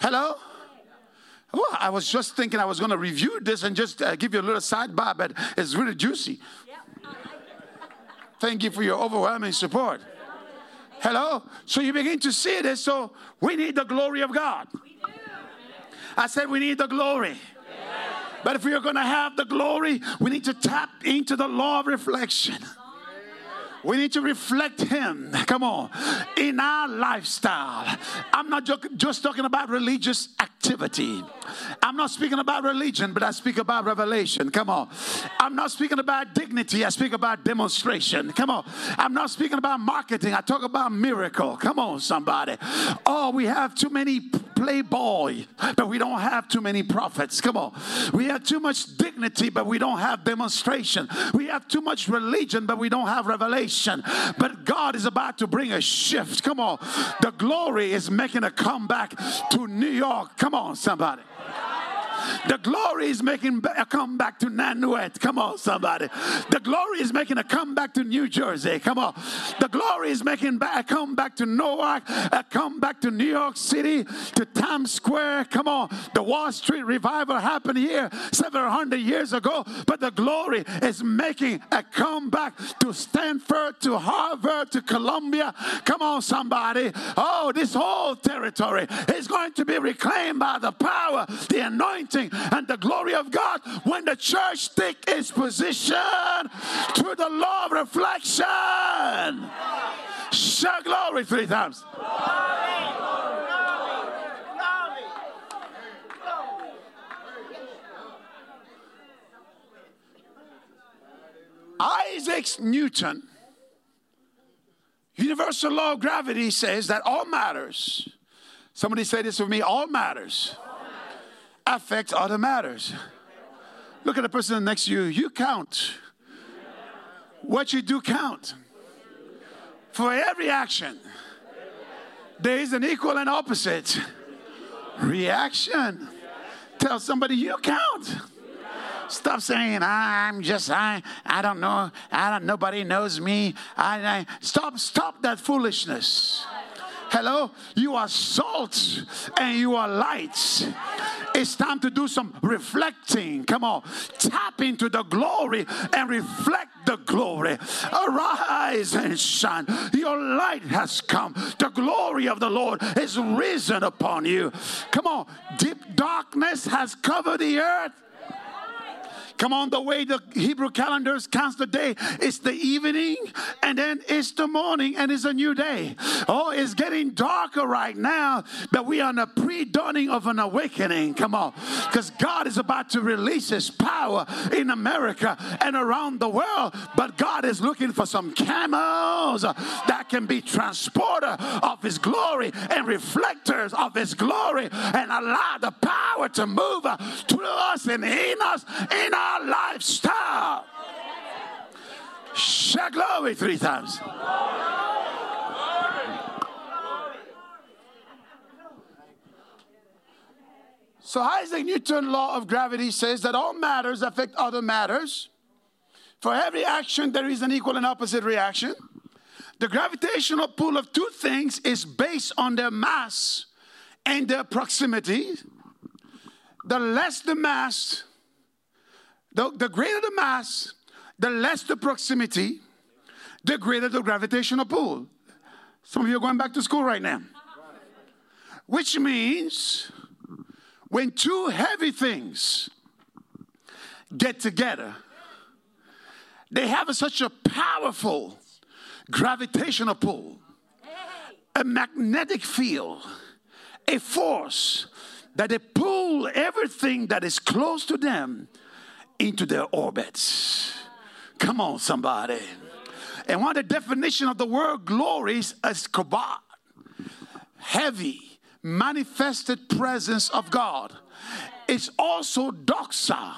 Hello? Oh, I was just thinking I was going to review this and just uh, give you a little sidebar, but it's really juicy. Thank you for your overwhelming support. Hello? So you begin to see this. So we need the glory of God. I said we need the glory. But if we are going to have the glory, we need to tap into the law of reflection. We need to reflect Him, come on, in our lifestyle. I'm not just talking about religious activity. I'm not speaking about religion, but I speak about revelation. Come on. I'm not speaking about dignity. I speak about demonstration. Come on. I'm not speaking about marketing. I talk about miracle. Come on, somebody. Oh, we have too many playboy, but we don't have too many prophets. Come on. We have too much dignity, but we don't have demonstration. We have too much religion, but we don't have revelation. But God is about to bring a shift. Come on. The glory is making a comeback to New York. Come on, somebody. The glory is making a comeback to Nanuet. Come on, somebody. The glory is making a comeback to New Jersey. Come on. The glory is making a comeback to Newark, a comeback to New York City, to Times Square. Come on. The Wall Street revival happened here several hundred years ago, but the glory is making a comeback to Stanford, to Harvard, to Columbia. Come on, somebody. Oh, this whole territory is going to be reclaimed by the power, the anointing, and the glory of God when the church take its position through the law of reflection. Shout glory three times. Isaac Newton, universal law of gravity, says that all matters. Somebody say this with me. All matters affects other matters. Look at the person next to you. You count. What you do count. For every action, there is an equal and opposite reaction. Tell somebody you count. Stop saying I'm just I I don't know. I don't. Nobody knows me. I, I stop. Stop that foolishness. Hello, you are salt and you are light. It's time to do some reflecting. Come on, tap into the glory and reflect the glory. Arise and shine. Your light has come. The glory of the Lord is risen upon you. Come on, deep darkness has covered the earth. Come on, the way the Hebrew calendars counts the day, it's the evening, and then it's the morning, and it's a new day. Oh, it's getting darker right now, but we are on a pre-dawning of an awakening. Come on, because God is about to release His power in America and around the world, but God is looking for some camels that can be transporter of His glory and reflectors of His glory and allow the power to move through us and in us, in our our lifestyle. Shout glory three times. So Isaac Newton's law of gravity says that all matters affect other matters. For every action, there is an equal and opposite reaction. The gravitational pull of two things is based on their mass and their proximity. The less the mass, The, the greater the mass, the less the proximity, the greater the gravitational pull. Some of you are going back to school right now. Which means when two heavy things get together, they have a, such a powerful gravitational pull, a magnetic field, a force that they pull everything that is close to them into their orbits. Come on, somebody. And one of the definitions of the word glory is kabod, heavy, manifested presence of God. It's also doxa,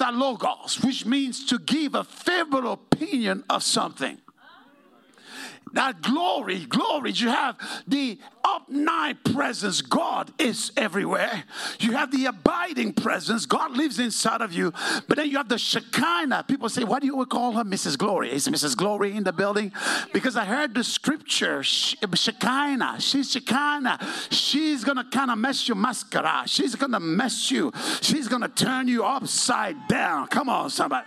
doxologos, which means to give a favorable opinion of something. that glory, glory. You have the omnipresence. God is everywhere. You have the abiding presence. God lives inside of you. But then you have the Shekinah. People say, why do you call her Missus Glory? Is Missus Glory in the building? Because I heard the scripture, Shekinah. She's Shekinah. She's going to kind of mess your mascara. She's going to mess you. She's going to turn you upside down. Come on, somebody.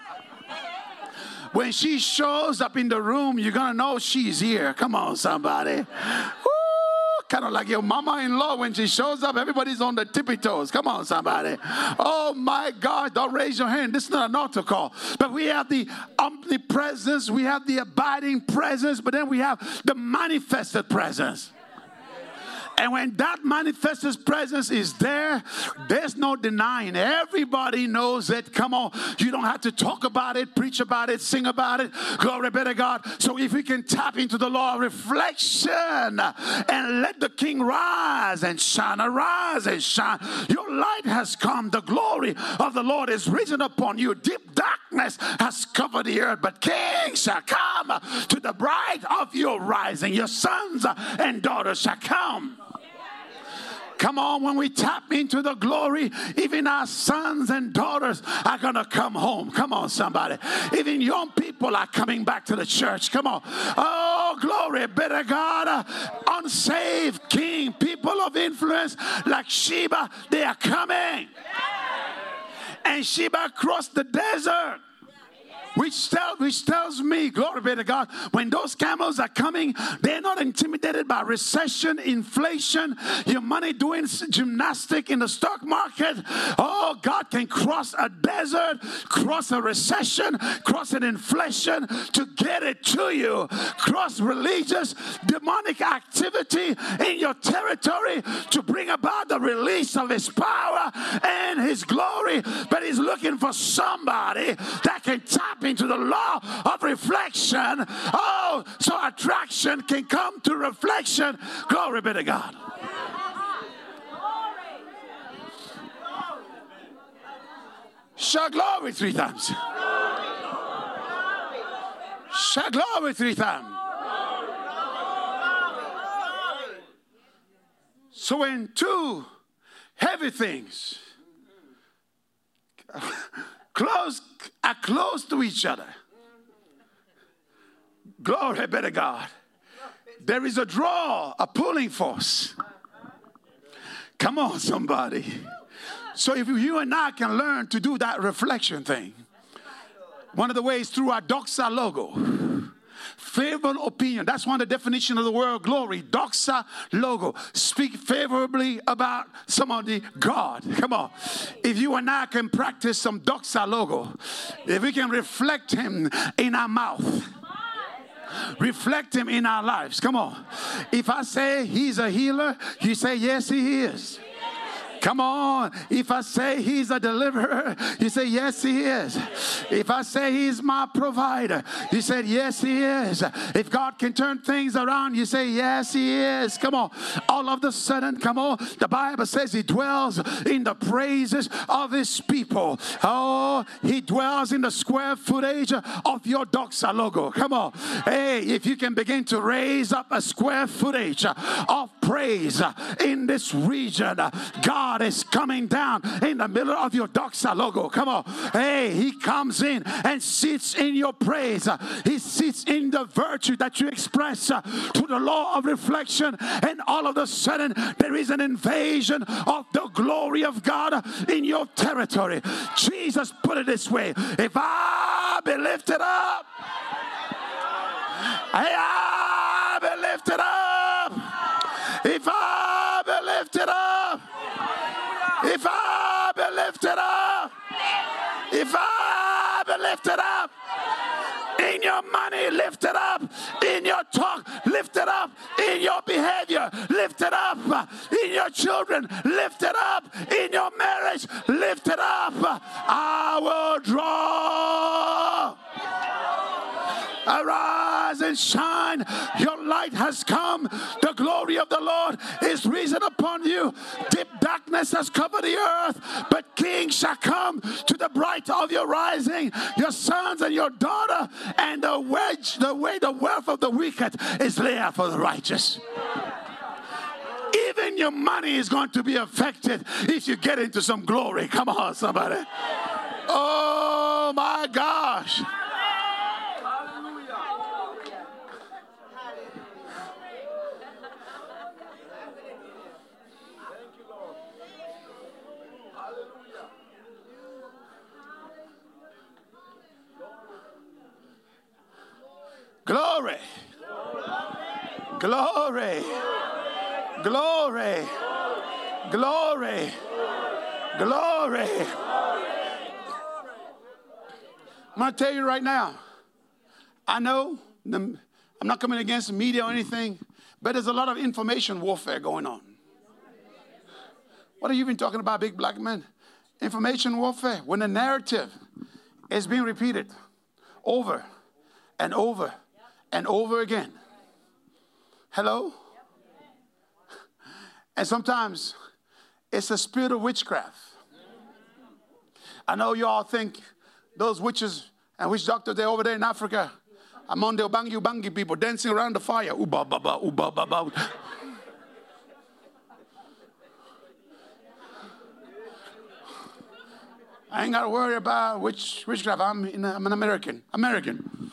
When she shows up in the room, you're going to know she's here. Come on, somebody. Woo! Kind of like your mama-in-law when she shows up, everybody's on their tippy toes. Come on, somebody. Oh, my God. Don't raise your hand. This is not an altar call. But we have the omnipresence. We have the abiding presence. But then we have the manifested presence. And when that manifested presence is there, there's no denying. Everybody knows it. Come on. You don't have to talk about it, preach about it, sing about it. Glory be to God. So if we can tap into the law of reflection and let the King rise and shine, arise and shine. Your light has come. The glory of the Lord is risen upon you. Deep darkness has covered the earth, but kings shall come to the bright of your rising. Your sons and daughters shall come. Come on, when we tap into the glory, even our sons and daughters are going to come home. Come on, somebody. Even young people are coming back to the church. Come on. Oh, glory be to God. Uh, unsaved king, people of influence like Sheba, they are coming. And Sheba crossed the desert. Which, tell, which tells me, glory be to God, when those camels are coming, they're not intimidated by recession, inflation, your money doing gymnastic in the stock market. Oh, God can cross a desert, cross a recession, cross an inflation to get it to you. Cross religious, demonic activity in your territory to bring about the release of his power and his glory. But he's looking for somebody that can tap into the law of reflection. Oh, so attraction can come to reflection. Glory be to God. Shout glory three times. Shout glory three times. So when two heavy things close are close to each other, glory be to God, there is a draw, a pulling force. Come on, somebody. So if you and I can learn to do that reflection thing, one of the ways through our Doxa logo, favorable opinion. That's one of the definitions of the word glory. Doxa logo. Speak favorably about somebody, God. Come on. If you and I can practice some Doxa logo, if we can reflect him in our mouth, reflect him in our lives. Come on. If I say he's a healer, you say yes, he is. Come on. If I say he's a deliverer, you say, yes, he is. If I say he's my provider, you said, yes, he is. If God can turn things around, you say, yes, he is. Come on. All of a sudden, come on. The Bible says he dwells in the praises of his people. Oh, he dwells in the square footage of your Doxa logo. Come on. Hey, if you can begin to raise up a square footage of praise in this region, God God is coming down in the middle of your Doxa logo. Come on. Hey, he comes in and sits in your praise. He sits in the virtue that you express to the law of reflection. And all of a sudden, there is an invasion of the glory of God in your territory. Jesus put it this way. If I be lifted up, I be lifted up. If I be lifted up, if I be lifted up, if I be lifted up, in your money, lift it up, in your talk, lift it up, in your behavior, lift it up, in your children, lift it up, in your marriage, lift it up. I will draw. Arise and shine. Your light has come. The glory of the Lord is risen upon you. Deep darkness has covered the earth, but kings king shall come to the bright of your rising, your sons and your daughter, and the wedge, the way the wealth of the wicked is laid out for the righteous. Even your money is going to be affected if you get into some glory. Come on, somebody. Oh my gosh. Glory. Glory. Glory. Glory. Glory. I'm going to tell you right now. I know the, I'm not coming against the media or anything, but there's a lot of information warfare going on. What are you even talking about, big black man? Information warfare. When the narrative is being repeated over and over and over again. Hello? And sometimes it's a spirit of witchcraft. I know you all think those witches and witch doctors, they're over there in Africa among the Ubangi Ubangi people dancing around the fire. Uba ba ba, uba ba ba. I ain't got to worry about witch, witchcraft. I'm, in a, I'm an American. American.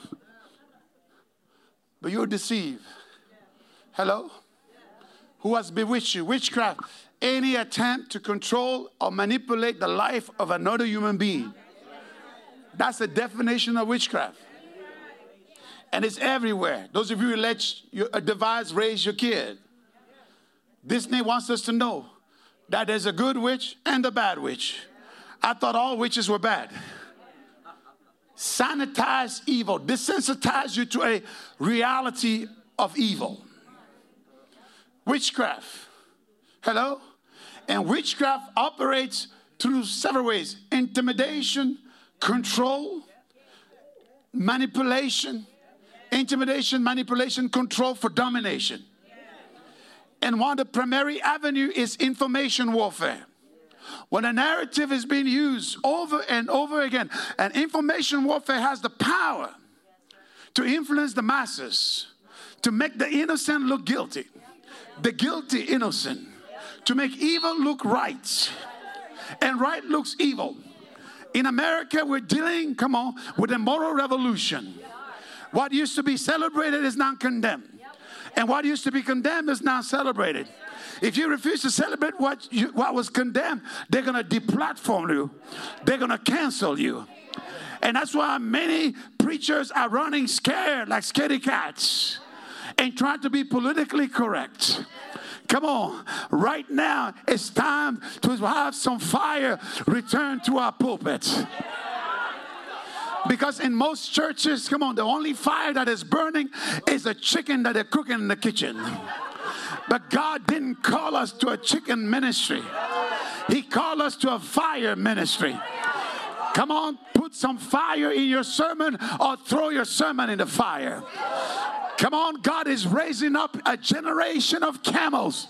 But you're deceived. Hello? Who has bewitched you? Witchcraft. Any attempt to control or manipulate the life of another human being. That's the definition of witchcraft. And it's everywhere. Those of you who let your, a device raise your kid. Disney wants us to know that there's a good witch and a bad witch. I thought all witches were bad. Sanitize evil. Desensitize you to a reality of evil. Witchcraft. Hello? And witchcraft operates through several ways. Intimidation, control, manipulation. Intimidation, manipulation, control for domination. And one of the primary avenues is information warfare. When a narrative is being used over and over again, and information warfare has the power to influence the masses, to make the innocent look guilty, the guilty innocent, to make evil look right, and right looks evil. In America, we're dealing, come on, with a moral revolution. What used to be celebrated is now condemned. And what used to be condemned is now celebrated. If you refuse to celebrate what, you, what was condemned, they're going to deplatform you. They're going to cancel you. And that's why many preachers are running scared like scaredy cats and trying to be politically correct. Come on. Right now, it's time to have some fire return to our pulpits. Because in most churches, come on, the only fire that is burning is a chicken that they're cooking in the kitchen. But God didn't call us to a chicken ministry. He called us to a fire ministry. Come on, put some fire in your sermon or throw your sermon in the fire. Come on, God is raising up a generation of camels.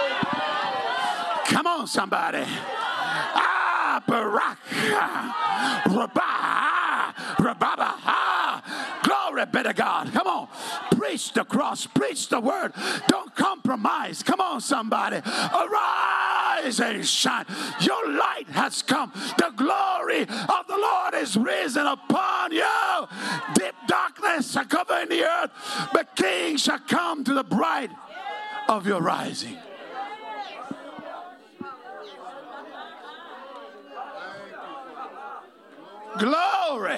Come on, somebody. Ah, Barak. Rabah. Rababa, ah, glory be to God. Come on, preach the cross, preach the word. Don't compromise. Come on, somebody. Arise and shine. Your light has come. The glory of the Lord is risen upon you. Deep darkness shall cover in the earth, but King shall come to the bright of your rising. Glory.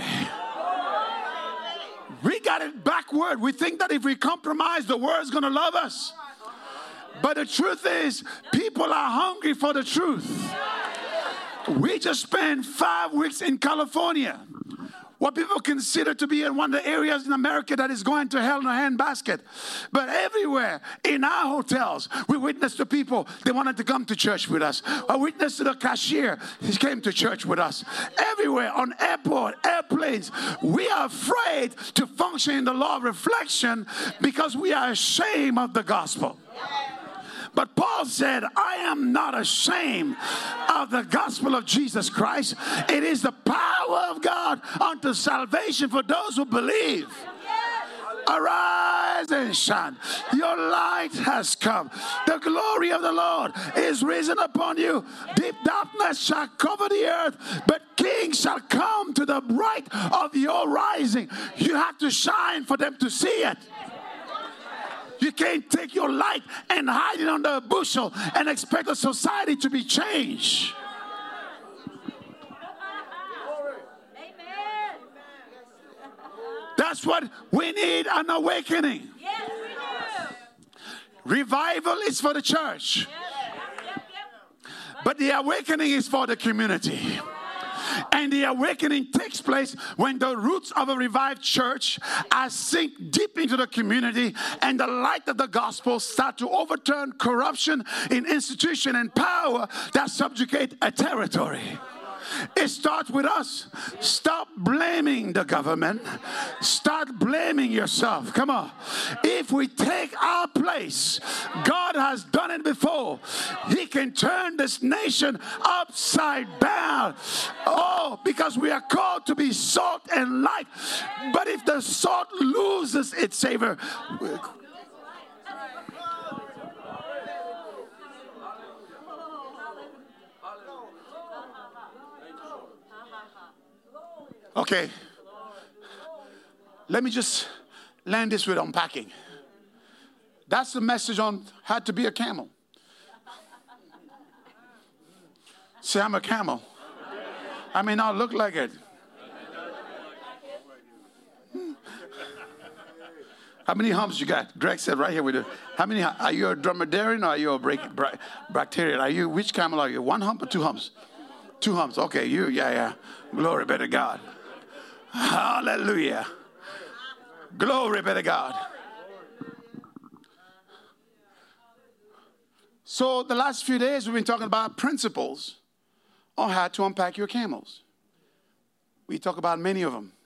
We got it backward. We think that if we compromise, the world's going to love us. But the truth is, people are hungry for the truth. We just spent five weeks in California, what people consider to be in one of the areas in America that is going to hell in a handbasket. But everywhere, in our hotels, we witnessed to people, they wanted to come to church with us. I witnessed to the cashier, he came to church with us. Everywhere, on airport, airplanes, we are afraid to function in the law of reflection because we are ashamed of the gospel. But Paul said, I am not ashamed of the gospel of Jesus Christ. It is the power of God unto salvation for those who believe. Arise and shine. Your light has come. The glory of the Lord is risen upon you. Deep darkness shall cover the earth, but kings shall come to the bright of your rising. You have to shine for them to see it. You can't take your light and hide it under a bushel and expect the society to be changed. That's what we need, an awakening.
Yes, we do.
Revival is for the church. But the awakening is for the community. And the awakening takes place when the roots of a revived church are sink deep into the community and the light of the gospel start to overturn corruption in institution and power that subjugate a territory. It starts with us. Stop blaming the government. Start blaming yourself. Come on. If we take our place, God has done it before. He can turn this nation upside down. Oh, because we are called to be salt and light. But if the salt loses its savor, okay, let me just land this with unpacking. That's the message on how to be a camel. Say, I'm a camel. I may not look like it. How many humps you got? Greg said right here we do. How many? Are you a dromedarian or are you a break, bra, bacterian? Are you, which camel are you? One hump or two humps? Two humps. Okay, you, yeah, yeah. Glory be to God. Hallelujah. Glory be to God. So the last few days we've been talking about principles on how to unpack your camels. We talk about many of them.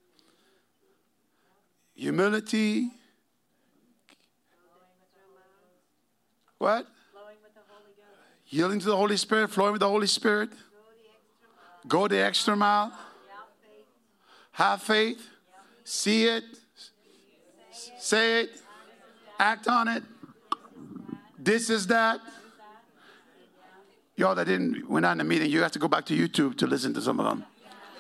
Humility. What? Yielding to the Holy Spirit, flowing with the Holy Spirit. Go the extra mile. Have faith. See it. Say it. Act on it. This is that. Y'all that didn't went on the meeting, you have to go back to YouTube to listen to some of them.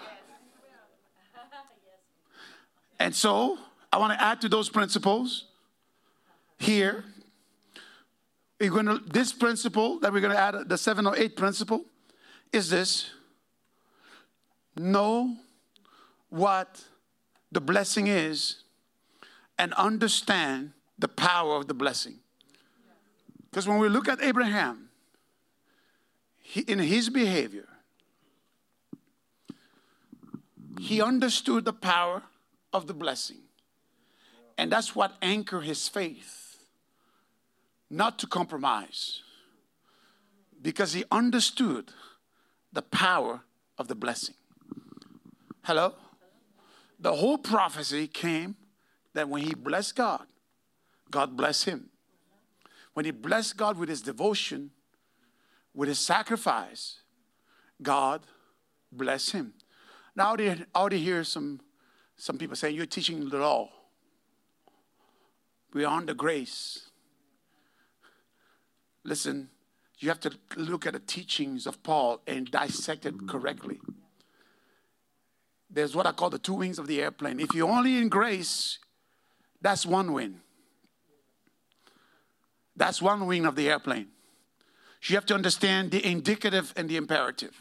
And so, I want to add to those principles here. We're going to, this principle that we're going to add, the seven or eight principle, is this. Know what the blessing is and understand the power of the blessing. Because when we look at Abraham, he, in his behavior, he understood the power of the blessing. And that's what anchored his faith, not to compromise, because he understood the power of the blessing. Hello? The whole prophecy came that when he blessed God, God blessed him. When he blessed God with his devotion, with his sacrifice, God blessed him. Now I already, I already hear some, some people saying, you're teaching the law. We are under grace. Listen, you have to look at the teachings of Paul and dissect it correctly. There's what I call the two wings of the airplane. If you're only in grace, that's one wing. That's one wing of the airplane. You have to understand the indicative and the imperative.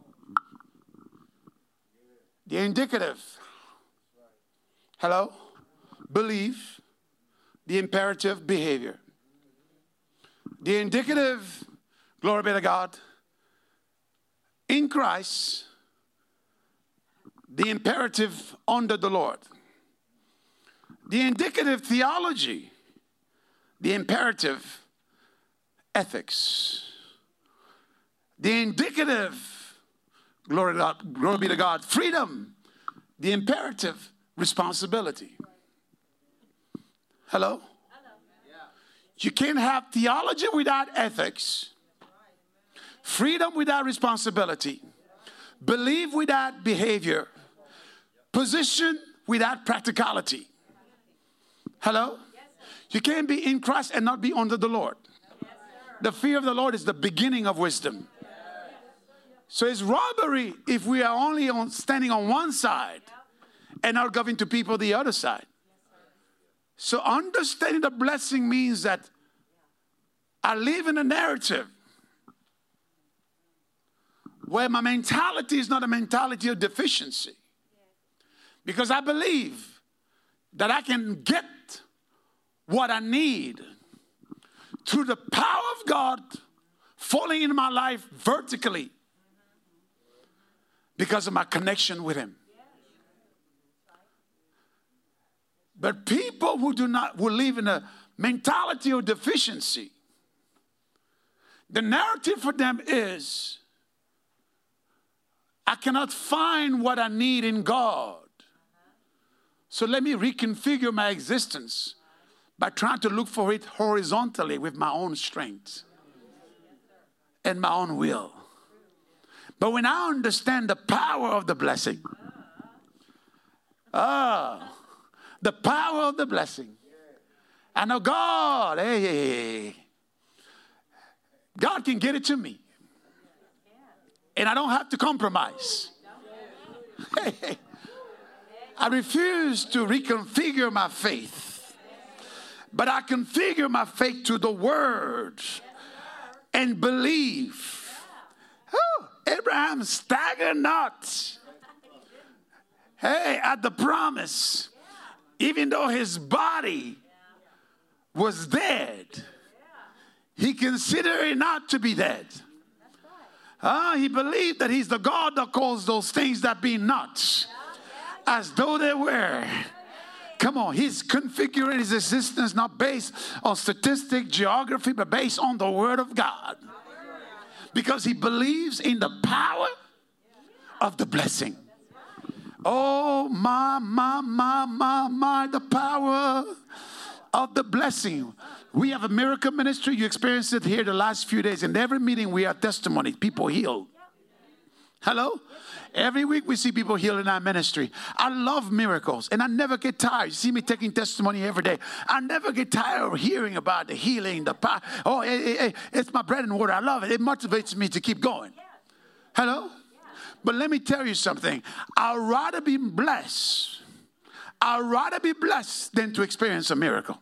The indicative, hello, belief. The imperative, behavior. The indicative, glory be to God, in Christ. The imperative, under the Lord. The indicative, theology. The imperative, ethics. The indicative, glory to God, glory be to God, freedom. The imperative, responsibility. Hello? You can't have theology without ethics, freedom without responsibility, belief without behavior, position without practicality. Hello? You can't be in Christ and not be under the Lord. The fear of the Lord is the beginning of wisdom. So it's robbery if we are only on, standing on one side and not giving to people the other side. So understanding the blessing means that I live in a narrative where my mentality is not a mentality of deficiency. Because I believe that I can get what I need through the power of God falling in my life vertically because of my connection with Him. But people who do not, who live in a mentality of deficiency, the narrative for them is, I cannot find what I need in God. So let me reconfigure my existence by trying to look for it horizontally with my own strength and my own will. But when I understand the power of the blessing, ah, the power of the blessing, I know God, hey, hey, hey, God can get it to me. And I don't have to compromise. Hey, hey. I refuse to reconfigure my faith. But I configure my faith to the Word and believe. Oh, Abraham staggered not. Hey, at the promise, even though his body was dead, he considered it not to be dead. Ah, he believed that he's the God that calls those things that be not as though they were. Come on, he's configuring his existence not based on statistic, geography, but based on the Word of God. Because he believes in the power of the blessing. Oh, my, my, my, my, my, the power of the blessing. We have a miracle ministry. You experienced it here the last few days. In every meeting, we have testimony. People healed. Hello? Every week we see people healed in our ministry. I love miracles, and I never get tired. You see me taking testimony every day. I never get tired of hearing about the healing, the power. Oh, hey, hey, hey, it's my bread and water. I love it. It motivates me to keep going. Hello? But let me tell you something. I'd rather be blessed. I'd rather be blessed than to experience a miracle.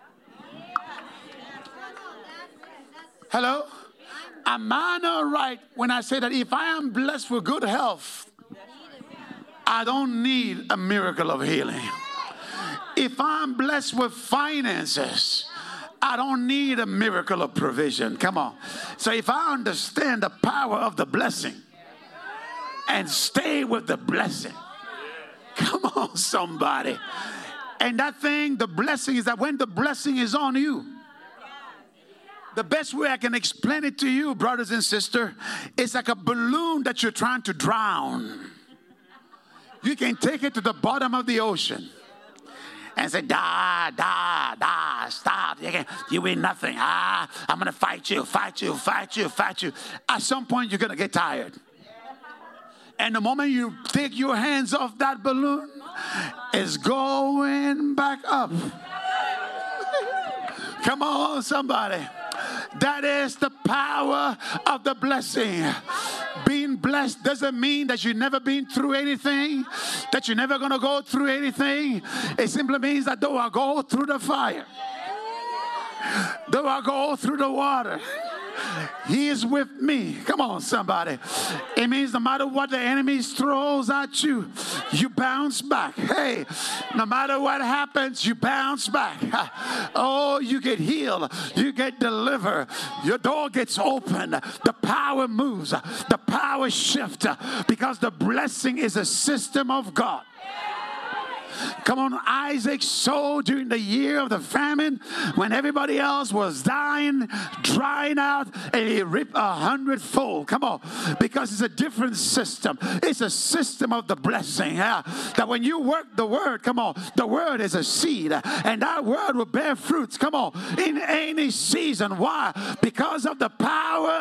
Hello? Am I not right when I say that if I am blessed with good health, I don't need a miracle of healing? If I'm blessed with finances, I don't need a miracle of provision. Come on. So if I understand the power of the blessing and stay with the blessing, come on, somebody. And that thing, the blessing is that when the blessing is on you, the best way I can explain it to you, brothers and sisters, it's like a balloon that you're trying to drown. You can take it to the bottom of the ocean and say, da, da, da, stop. You, can, you win nothing. Ah, I'm going to fight you, fight you, fight you, fight you. At some point, you're going to get tired. And the moment you take your hands off that balloon, it's going back up. Come on, somebody. That is the power of the blessing. Being blessed doesn't mean that you've never been through anything, that you're never going to go through anything. It simply means that though I go through the fire, though I go through the water, He is with me. Come on, somebody. It means no matter what the enemy throws at you, you bounce back. Hey, no matter what happens, you bounce back. Oh, you get healed. You get delivered. Your door gets open. The power moves. The power shifts because the blessing is a system of God. Come on, Isaac sowed during the year of the famine when everybody else was dying, drying out, and he reaped a hundredfold. Come on, because it's a different system. It's a system of the blessing. Yeah? That when you work the word, come on, the word is a seed, and that word will bear fruits. Come on, in any season. Why? Because of the power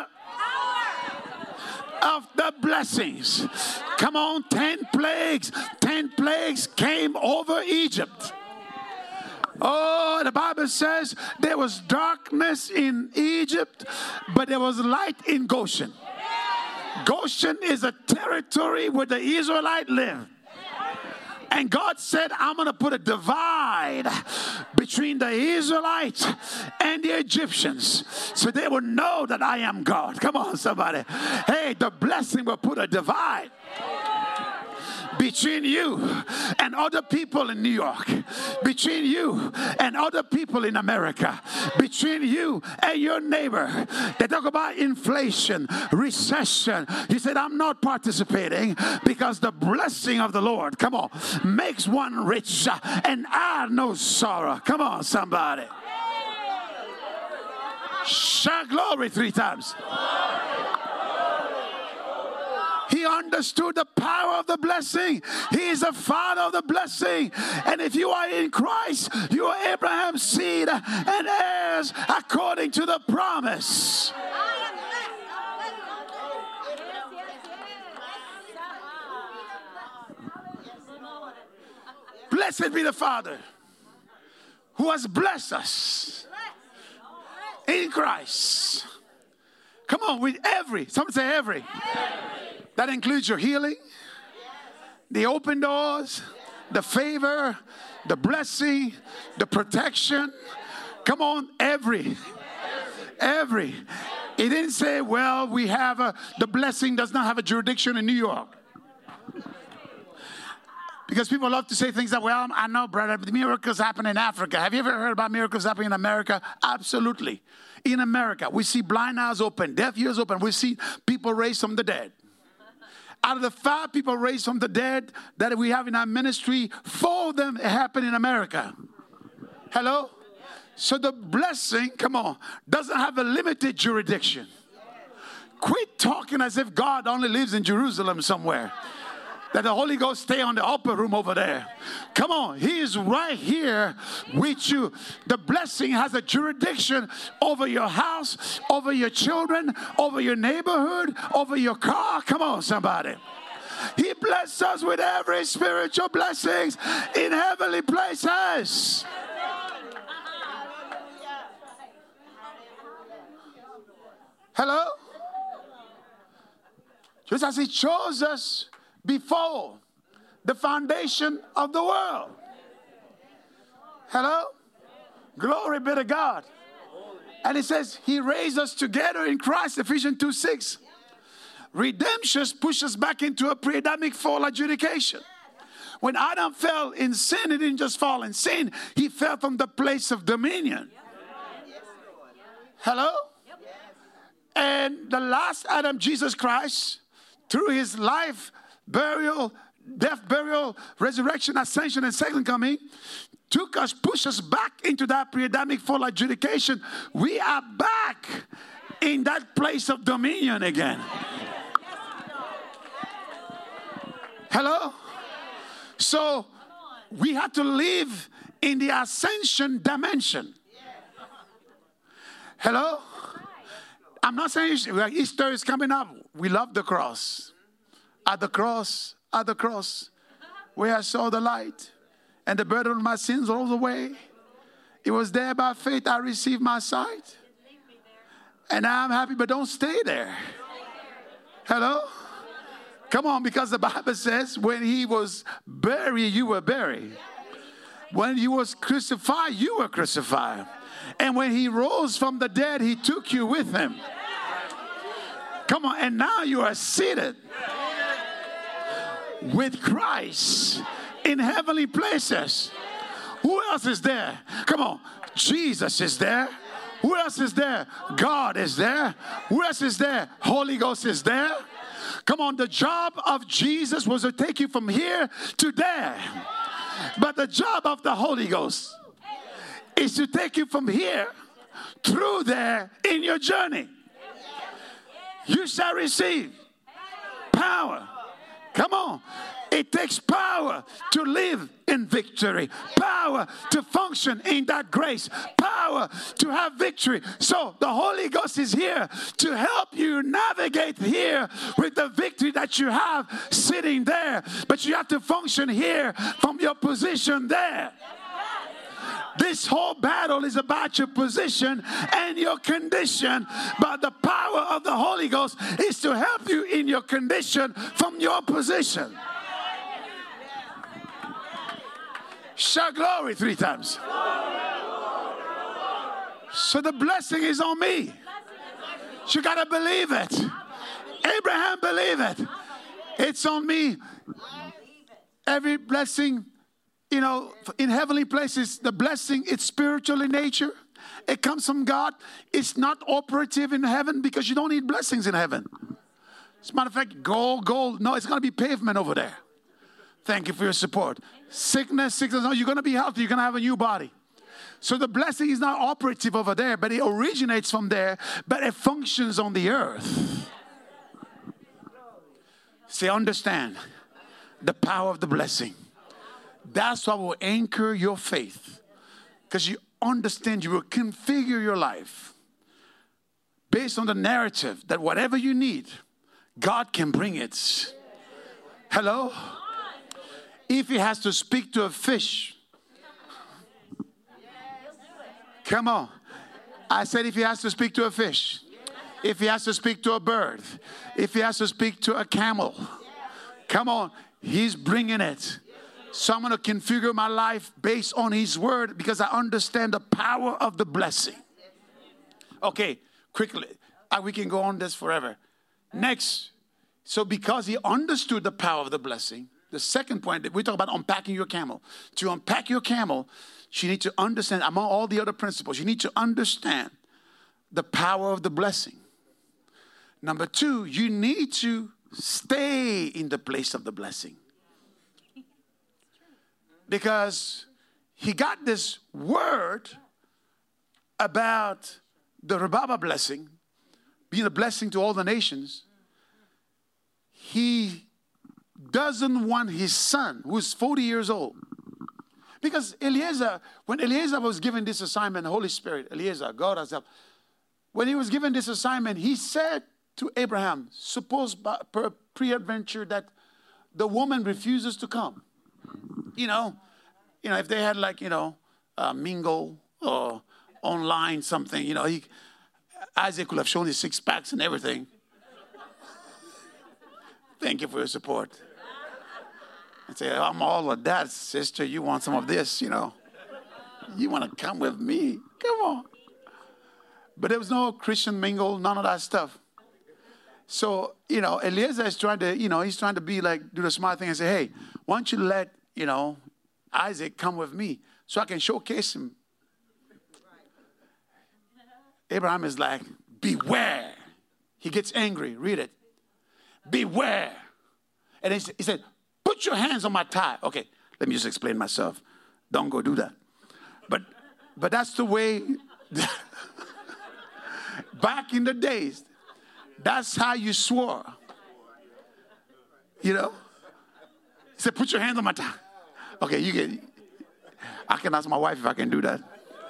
of the blessings. Come on, ten plagues. Ten plagues came over Egypt. Oh, the Bible says there was darkness in Egypt, but there was light in Goshen. Goshen is a territory where the Israelites live. And God said, I'm going to put a divide between the Israelites and the Egyptians so they will know that I am God. Come on, somebody. Hey, the blessing will put a divide between you and other people in New York, between you and other people in America, between you and your neighbor. They talk about inflation, recession. He said, I'm not participating because the blessing of the Lord, come on, makes one rich and add no sorrow. Come on, somebody. Shout glory three times. He understood the power of the blessing. He is the father of the blessing. And if you are in Christ, you are Abraham's seed and heirs according to the promise. Blessed be the Father who has blessed us in Christ. Come on, with every, someone say every. That includes your healing, the open doors, the favor, the blessing, the protection. Come on, every. Every. It didn't say, well, we have a, the blessing does not have a jurisdiction in New York. Because people love to say things that, well, I know, brother, but miracles happen in Africa. Have you ever heard about miracles happening in America? Absolutely. In America, we see blind eyes open, deaf ears open. We see people raised from the dead. Out of the five people raised from the dead that we have in our ministry, four of them happen in America. Hello? So the blessing, come on, doesn't have a limited jurisdiction. Quit talking as if God only lives in Jerusalem somewhere. That the Holy Ghost stay on the upper room over there. Come on, He is right here with you. The blessing has a jurisdiction over your house, over your children, over your neighborhood, over your car. Come on, somebody. He blessed us with every spiritual blessings in heavenly places. Hello? Just as He chose us before the foundation of the world. Hello? Glory be to God. And it says He raised us together in Christ, Ephesians two six. Redemption pushes back into a pre-Adamic fall adjudication. When Adam fell in sin, he didn't just fall in sin. He fell from the place of dominion. Hello? And the last Adam, Jesus Christ, through His life, burial, death, burial, resurrection, ascension, and second coming, took us, pushed us back into that pre-Adamic fall adjudication. We are back in that place of dominion again. Hello? So we have to live in the ascension dimension. Hello? I'm not saying Easter is coming up. We love the cross. At the cross, at the cross, where I saw the light and the burden of my sins rolled away. It was there by faith I received my sight. And I'm happy, but don't stay there. Hello? Come on, because the Bible says when He was buried, you were buried. When He was crucified, you were crucified. And when He rose from the dead, He took you with Him. Come on, and now you are seated with Christ in heavenly places. Who else is there? Come on. Jesus is there. Who else is there? God is there. Who else is there? Holy Ghost is there. Come on. The job of Jesus was to take you from here to there. But the job of the Holy Ghost is to take you from here through there in your journey. You shall receive power. Come on. It takes power to live in victory, power to function in that grace, power to have victory. So the Holy Ghost is here to help you navigate here with the victory that you have sitting there. But you have to function here from your position there. This whole battle is about your position and your condition, but the power of the Holy Ghost is to help you in your condition from your position. Shout glory three times. So the blessing is on me. You got to believe it. Abraham believed it. It's on me. Every blessing, you know, in heavenly places, the blessing, it's spiritual in nature. It comes from God. It's not operative in heaven because you don't need blessings in heaven. As a matter of fact, gold, gold. No, it's going to be pavement over there. Thank you for your support. Sickness, sickness. No, you're going to be healthy. You're going to have a new body. So the blessing is not operative over there, but it originates from there, but it functions on the earth. Say, understand the power of the blessing. That's what will anchor your faith. Because you understand, you will configure your life based on the narrative that whatever you need, God can bring it. Hello? If he has to speak to a fish, come on. I said if he has to speak to a fish, if he has to speak to a bird, if he has to speak to a camel, come on, he's bringing it. So I'm going to configure my life based on his word because I understand the power of the blessing. Okay, quickly. Uh, we can go on this forever. Next. So because he understood the power of the blessing, the second point, we talk about unpacking your camel. To unpack your camel, you need to understand, among all the other principles, you need to understand the power of the blessing. Number two, you need to stay in the place of the blessing. Because he got this word about the Rebaba blessing, being a blessing to all the nations. He doesn't want his son, who's forty years old. Because Eliezer, when Eliezer was given this assignment, the Holy Spirit, Eliezer, God has helped. When he was given this assignment, he said to Abraham, suppose by, per pre-adventure that the woman refuses to come. You know, you know, if they had like, you know, uh, mingle or online something, you know, he, Isaac could have shown his six packs and everything. Thank you for your support. I say, I'm all of that, sister. You want some of this, you know. You want to come with me. Come on. But there was no Christian mingle, none of that stuff. So, you know, Eliezer is trying to, you know, he's trying to be like, do the smart thing and say, hey, why don't you let, you know, Isaac come with me so I can showcase him. Abraham is like, beware. He gets angry. Read it. Beware. And he said, put your hands on my thigh. Okay, let me just explain myself. Don't go do that. But but that's the way, back in the days, that's how you swore. You know? He said, put your hands on my thigh. Okay, you get, I can ask my wife if I can do that.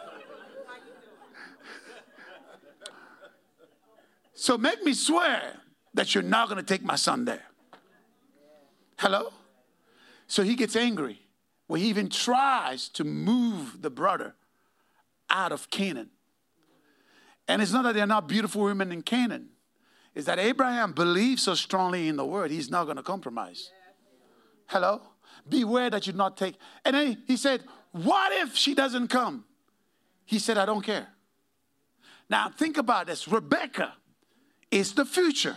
So make me swear that you're not going to take my son there. Hello? So he gets angry. Well, he even tries to move the brother out of Canaan. And it's not that there are not beautiful women in Canaan. It's that Abraham believes so strongly in the word, he's not going to compromise. Hello? Beware that you not take. And then he said, what if she doesn't come? He said, I don't care. Now think about this. Rebecca is the future.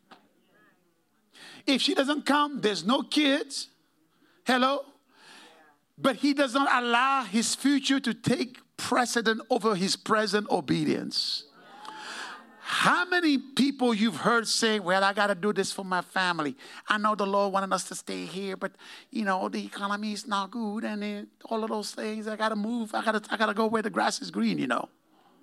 If she doesn't come, there's no kids. Hello? But he does not allow his future to take precedent over his present obedience. How many people you've heard say, well, I got to do this for my family. I know the Lord wanted us to stay here, but, you know, the economy is not good, and then all of those things, I got to move. I got to I got to go where the grass is green, you know.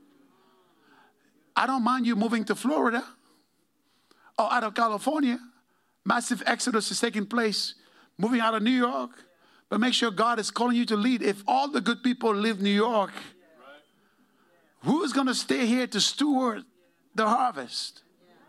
I don't mind you moving to Florida or out of California. Massive exodus is taking place, moving out of New York. But make sure God is calling you to lead. If all the good people leave New York, who's going to stay here to steward the harvest?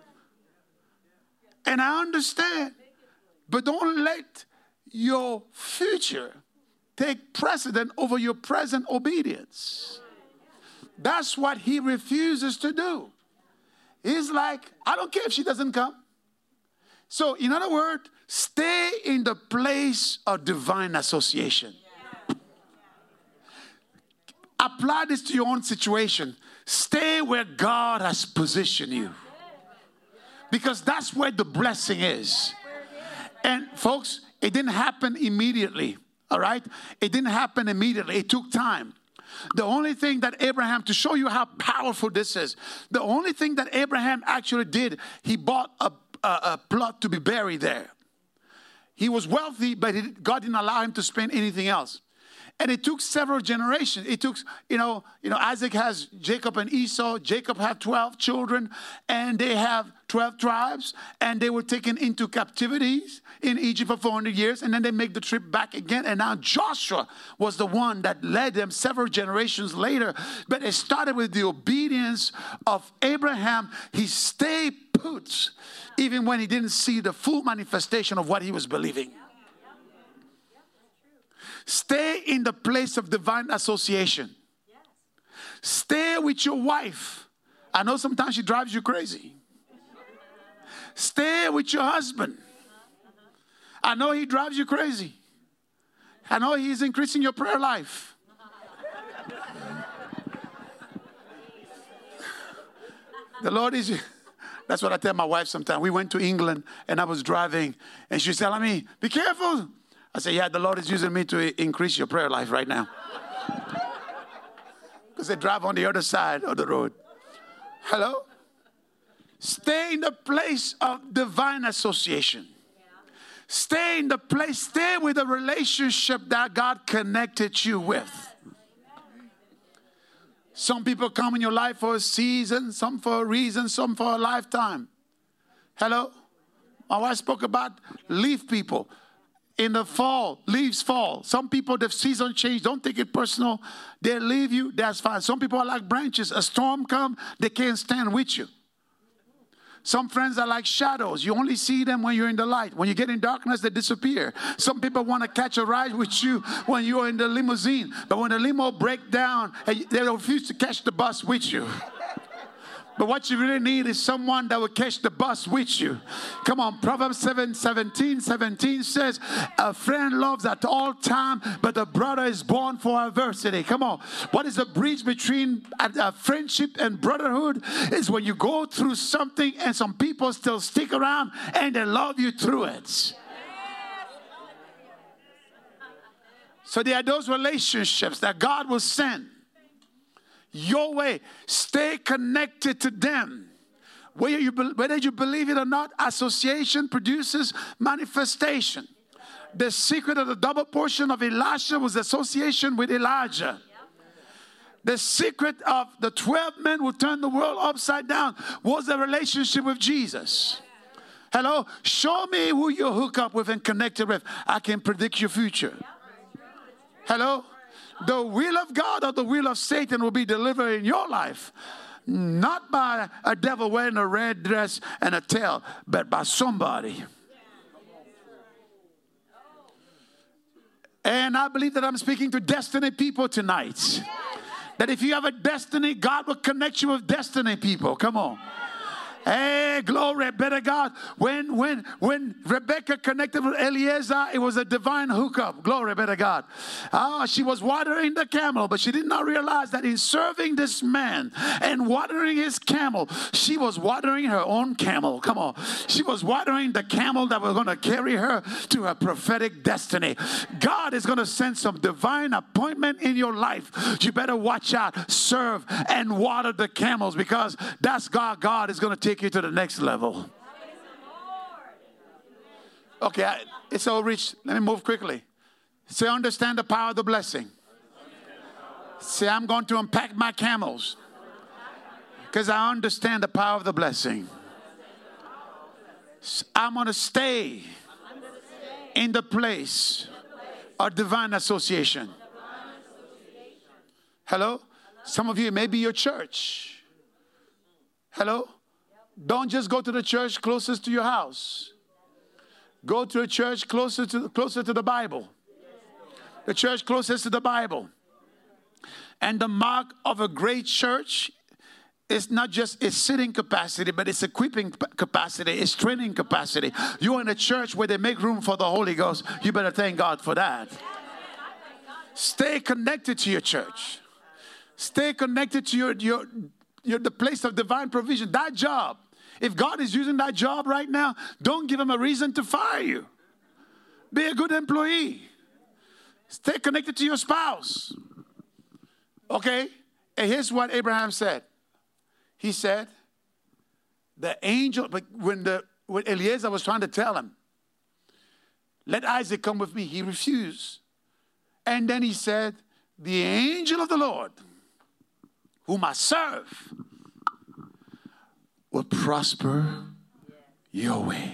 And I understand, but don't let your future take precedent over your present obedience. That's what he refuses to do. He's like, I don't care if she doesn't come. So, in other words, stay in the place of divine association. Apply this to your own situation. Stay where God has positioned you. Because that's where the blessing is. And folks, it didn't happen immediately. All right? It didn't happen immediately. It took time. The only thing that Abraham, to show you how powerful this is, the only thing that Abraham actually did, he bought a, a, a plot to be buried there. He was wealthy, but he, God didn't allow him to spend anything else. And it took several generations. It took, you know, you know, Isaac has Jacob and Esau. Jacob had twelve children, and they have twelve tribes, and they were taken into captivities in Egypt for four hundred years, and then they make the trip back again. And now Joshua was the one that led them several generations later. But it started with the obedience of Abraham. He stayed put, even when he didn't see the full manifestation of what he was believing. Stay in the place of divine association. Stay with your wife. I know sometimes she drives you crazy. Stay with your husband. I know he drives you crazy. I know he's increasing your prayer life. The Lord is... That's what I tell my wife sometimes. We went to England and I was driving and she's telling me, be careful. I say, yeah, the Lord is using me to increase your prayer life right now. Because they drive on the other side of the road. Hello? Stay in the place of divine association. Stay in the place, stay with the relationship that God connected you with. Some people come in your life for a season, some for a reason, some for a lifetime. Hello? My wife spoke about leaf people. In the fall, leaves fall. Some people, the season change, don't take it personal. They leave you, that's fine. Some people are like branches. A storm comes, they can't stand with you. Some friends are like shadows. You only see them when you're in the light. When you get in darkness, they disappear. Some people want to catch a ride with you when you're in the limousine. But when the limo breaks down, they refuse to catch the bus with you. But what you really need is someone that will catch the bus with you. Come on, Proverbs seven, seventeen, seventeen says, a friend loves at all time, but a brother is born for adversity. Come on. What is the bridge between uh, friendship and brotherhood? Is when you go through something and some people still stick around and they love you through it. So there are those relationships that God will send your way. Stay connected to them. Whether you, whether you believe it or not, association produces manifestation. The secret of the double portion of Elisha was association with Elijah. The secret of the twelve men who turned the world upside down was the relationship with Jesus. Hello? Show me who you hook up with and connected with. I can predict your future. Hello? The will of God or the will of Satan will be delivered in your life. Not by a devil wearing a red dress and a tail, but by somebody. And I believe that I'm speaking to destiny people tonight. That if you have a destiny, God will connect you with destiny people. Come on. Hey, glory, better God. When when when Rebecca connected with Eliezer, it was a divine hookup. Glory, better God. Ah, she was watering the camel, but she did not realize that in serving this man and watering his camel, she was watering her own camel. Come on. She was watering the camel that was going to carry her to her prophetic destiny. God is going to send some divine appointment in your life. You better watch out, serve, and water the camels, because that's God. God is going to take you to the next level. Okay, I, it's all reached. Let me move quickly. Say, understand the power of the blessing. Say, I'm going to unpack my camels because I understand the power of the blessing. I'm going to stay in the place of divine association. Hello? Some of you, maybe your church. Hello? Don't just go to the church closest to your house. Go to a church closer to, closer to the Bible. The church closest to the Bible. And the mark of a great church is not just its sitting capacity, but its equipping capacity, its training capacity. You're in a church where they make room for the Holy Ghost. You better thank God for that. Stay connected to your church. Stay connected to your, your, your the place of divine provision. That job. If God is using that job right now, don't give him a reason to fire you. Be a good employee. Stay connected to your spouse. Okay? And here's what Abraham said. He said, the angel, but when, the, when Eliezer was trying to tell him, let Isaac come with me, he refused. And then he said, the angel of the Lord, whom I serve, will prosper your way.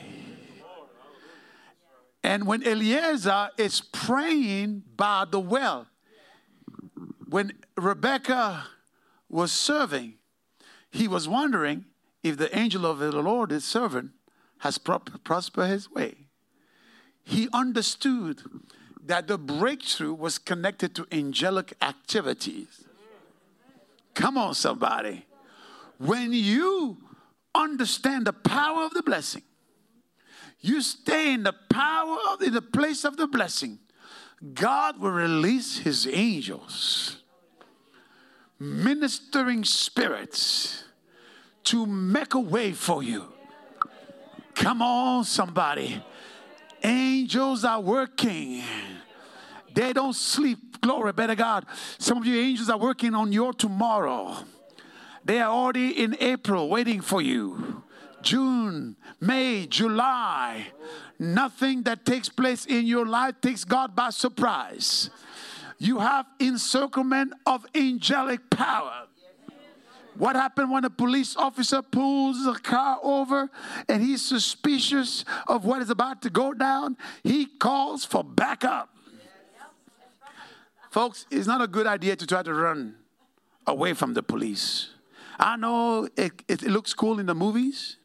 And when Eliezer is praying by the well, when Rebecca was serving, he was wondering if the angel of the Lord, his servant, has pro- prospered his way. He understood that the breakthrough was connected to angelic activities. Come on, somebody. When you understand the power of the blessing, you stay in the power of in the place of the blessing, God will release his angels, ministering spirits, to make a way for you. Come on, somebody. Angels are working. They don't sleep. Glory be to God. Some of you angels are working on your tomorrow. They are already in April waiting for you. June, May, July. Nothing that takes place in your life takes God by surprise. You have encirclement of angelic power. What happened when a police officer pulls a car over and he's suspicious of what is about to go down? He calls for backup. Folks, it's not a good idea to try to run away from the police. I know it, it, it looks cool in the movies.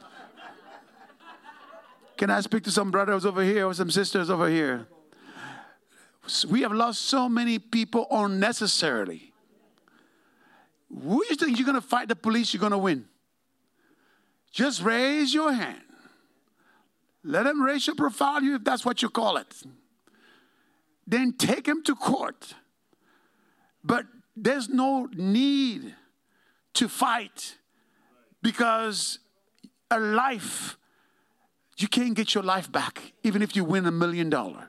Can I speak to some brothers over here or some sisters over here? We have lost so many people unnecessarily. Who you think you're going to fight the police, you're going to win? Just raise your hand. Let them racial profile you if that's what you call it. Then take them to court. But there's no need to fight, because a life, you can't get your life back even if you win a million dollars.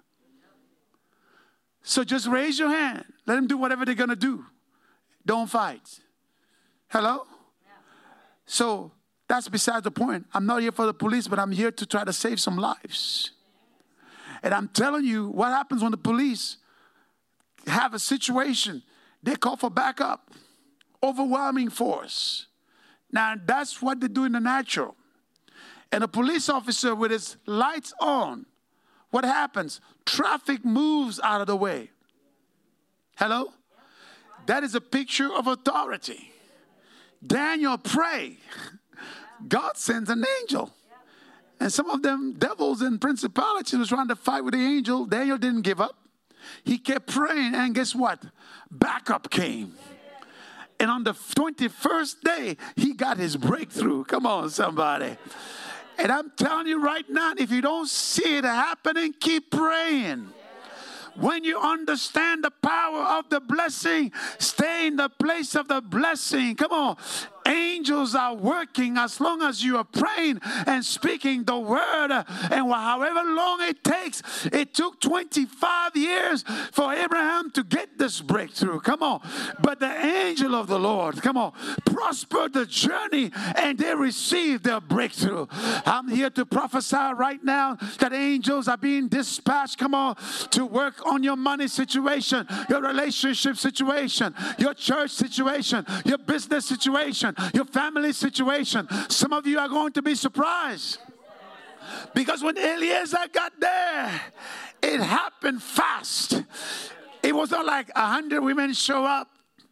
So just raise your hand. Let them do whatever they're going to do. Don't fight. Hello? So that's beside the point. I'm not here for the police, but I'm here to try to save some lives. And I'm telling you, what happens when the police have a situation, they call for backup. Overwhelming force. Now, that's what they do in the natural. And a police officer with his lights on, what happens? Traffic moves out of the way. Hello? That is a picture of authority. Daniel prayed. God sends an angel. And some of them devils and principalities was trying to fight with the angel. Daniel didn't give up. He kept praying, and guess what? Backup came. And on the twenty-first day, he got his breakthrough. Come on, somebody. And I'm telling you right now, if you don't see it happening, keep praying. When you understand the power of the blessing, stay in the place of the blessing. Come on. Angels are working as long as you are praying and speaking the word. And however long it takes, it took twenty-five years for Abraham to get this breakthrough. Come on. But the angel of the Lord, come on, prospered the journey and they received their breakthrough. I'm here to prophesy right now that angels are being dispatched, come on, to work on your money situation, your relationship situation, your church situation, your business situation, your family situation. Some of you are going to be surprised. Because when Eliezer got there, it happened fast. It was not like a hundred women show up.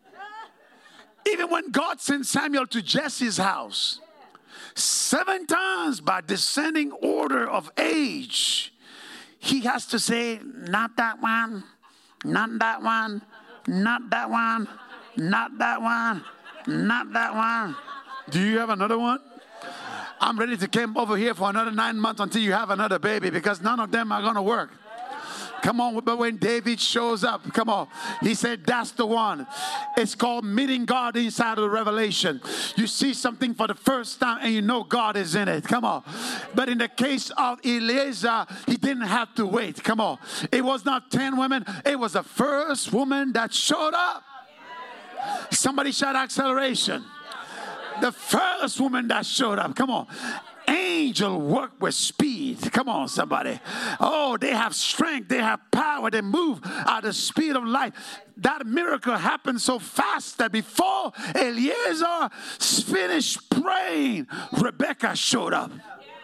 Even when God sent Samuel to Jesse's house, seven times by descending order of age, he has to say, not that one, not that one, not that one, not that one, not that one. Do you have another one? I'm ready to camp over here for another nine months until you have another baby, because none of them are going to work. Come on, but when David shows up, come on, he said, that's the one. It's called meeting God inside of the revelation. You see something for the first time and you know God is in it. Come on. But in the case of Eliezer, he didn't have to wait. Come on. It was not ten women. It was the first woman that showed up. Somebody shout acceleration. The first woman that showed up. Come on. Angel work with speed. Come on, somebody. Oh, they have strength. They have power. They move at the speed of light. That miracle happened so fast that before Eliezer finished praying, Rebecca showed up.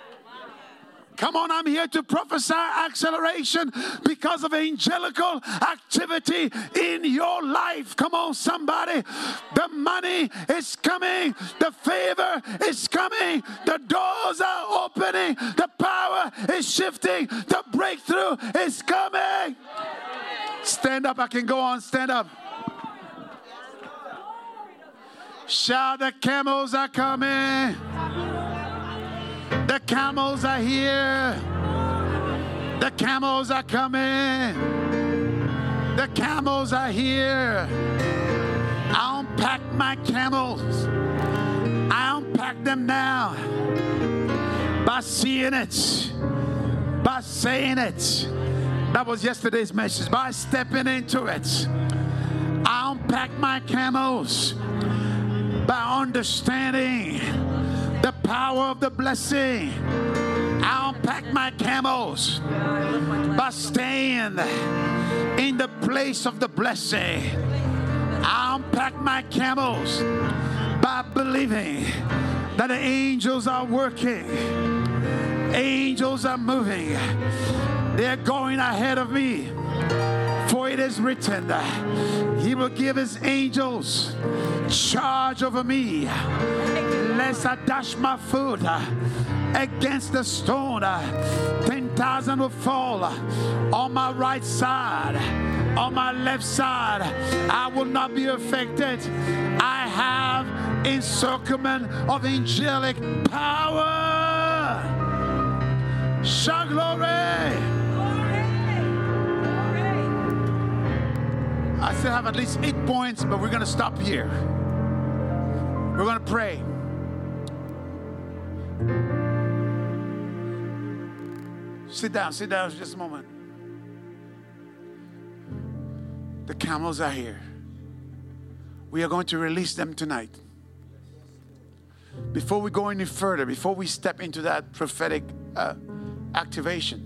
Come on, I'm here to prophesy acceleration because of angelical activity in your life. Come on, somebody. The money is coming. The favor is coming. The doors are opening. The power is shifting. The breakthrough is coming. Stand up. I can go on. Stand up. Shout, the camels are coming. The camels are here. The camels are coming. The camels are here. I unpack my camels. I unpack them now by seeing it, by saying it. That was yesterday's message. By stepping into it. I unpack my camels by understanding the power of the blessing. I unpack my camels by staying in the place of the blessing. I unpack my camels by believing that the angels are working. Angels are moving. They're going ahead of me. For it is written, he will give his angels charge over me, lest I dash my foot against the stone. Ten thousand will fall on my right side, on my left side. I will not be affected. I have encirclement of angelic power. Shout glory. I still have at least eight points, but we're going to stop here. We're going to pray. Sit down, sit down for just a moment. The camels are here. We are going to release them tonight. Before we go any further, before we step into that prophetic uh, activation,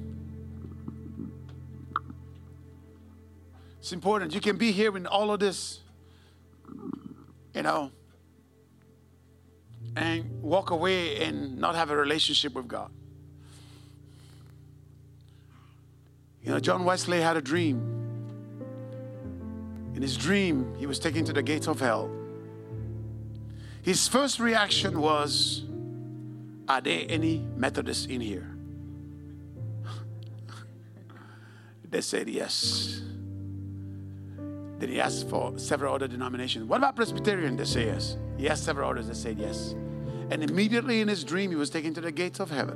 it's important. You can be here in all of this, you know, and walk away and not have a relationship with God. You know, John Wesley had a dream. In his dream, he was taken to the gates of hell. His first reaction was, are there any Methodists in here? They said yes. Then he asked for several other denominations. What about Presbyterian? They say yes. He asked several others. They said yes. And immediately in his dream, he was taken to the gates of heaven.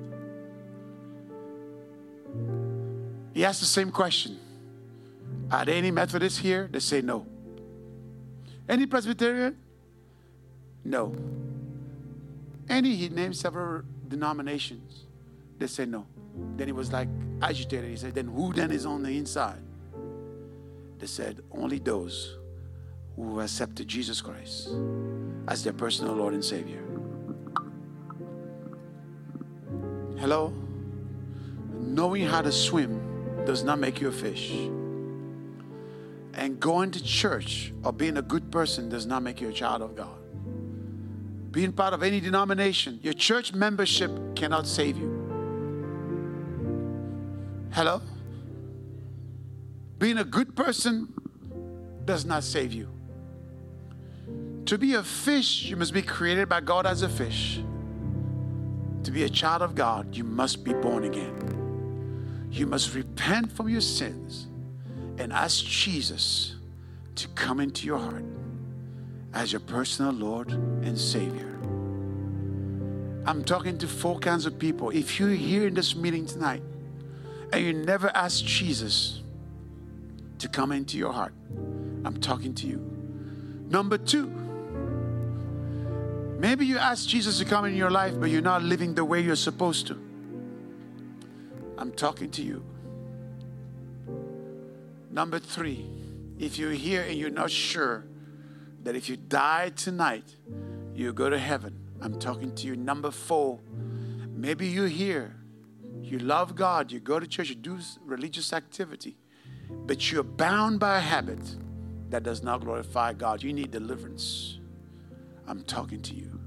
He asked the same question. Are there any Methodists here? They say no. Any Presbyterian? No. Any, he named several denominations. They say no. Then he was like agitated. He said, then who then is on the inside? They said, only those who accepted Jesus Christ as their personal Lord and Savior. Hello? Knowing how to swim does not make you a fish. And going to church or being a good person does not make you a child of God. Being part of any denomination, your church membership cannot save you. Hello? Being a good person does not save you. To be a fish, you must be created by God as a fish. To be a child of God, you must be born again. You must repent from your sins and ask Jesus to come into your heart as your personal Lord and Savior. I'm talking to four kinds of people. If you're here in this meeting tonight and you never asked Jesus to come into your heart, I'm talking to you. Number two, maybe you asked Jesus to come in your life, but you're not living the way you're supposed to. I'm talking to you. Number three, if you're here and you're not sure that if you die tonight, you'll go to heaven, I'm talking to you. Number four, maybe you're here, you love God, you go to church, you do religious activity, but you're bound by a habit that does not glorify God. You need deliverance. I'm talking to you.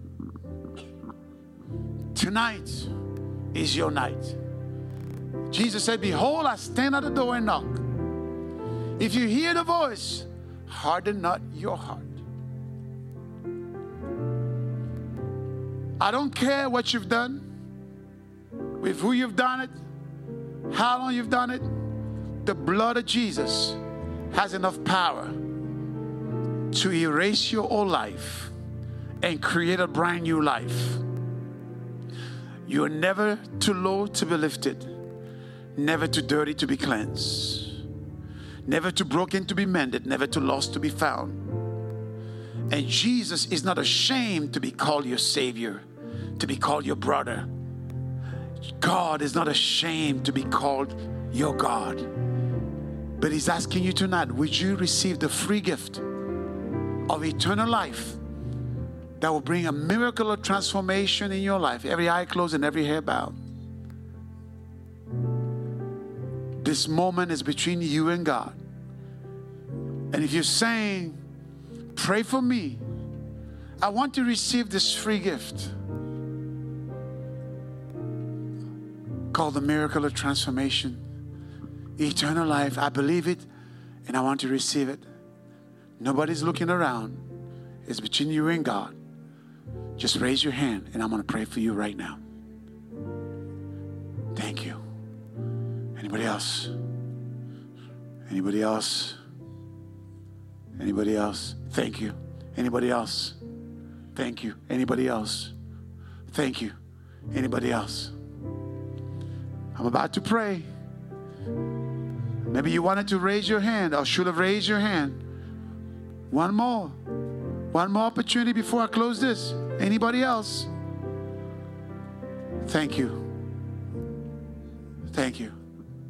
Tonight is your night. Jesus said, behold, I stand at the door and knock. If you hear the voice, harden not your heart. I don't care what you've done, with who you've done it, how long you've done it. The blood of Jesus has enough power to erase your old life and create a brand new life. You are never too low to be lifted, never too dirty to be cleansed, never too broken to be mended, never too lost to be found. And Jesus is not ashamed to be called your Savior, to be called your brother. God is not ashamed to be called your God. But He's asking you tonight, would you receive the free gift of eternal life that will bring a miracle of transformation in your life? Every eye closed and every head bowed. This moment is between you and God. And if you're saying, pray for me, I want to receive this free gift called the miracle of transformation, eternal life. I believe it and I want to receive it. Nobody's looking around. It's between you and God. Just raise your hand and I'm going to pray for you right now. Thank you. Anybody else? Anybody else? Anybody else? Thank you. Anybody else? Thank you. Anybody else? Thank you. Anybody else? I'm about to pray. Maybe you wanted to raise your hand or should have raised your hand. One more. One more opportunity before I close this. Anybody else? Thank you. Thank you.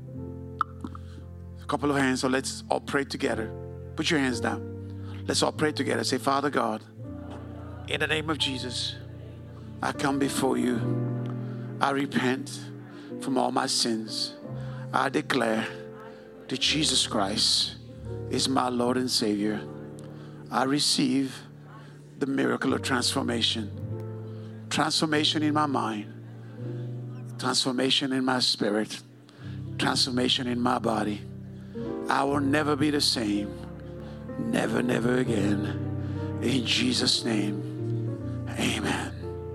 A couple of hands, so let's all pray together. Put your hands down. Let's all pray together. Say, Father God, in the name of Jesus, I come before you. I repent from all my sins. I declare that Jesus Christ is my Lord and Savior. I receive the miracle of transformation. Transformation in my mind. Transformation in my spirit. Transformation in my body. I will never be the same. Never, never again. In Jesus' name, amen.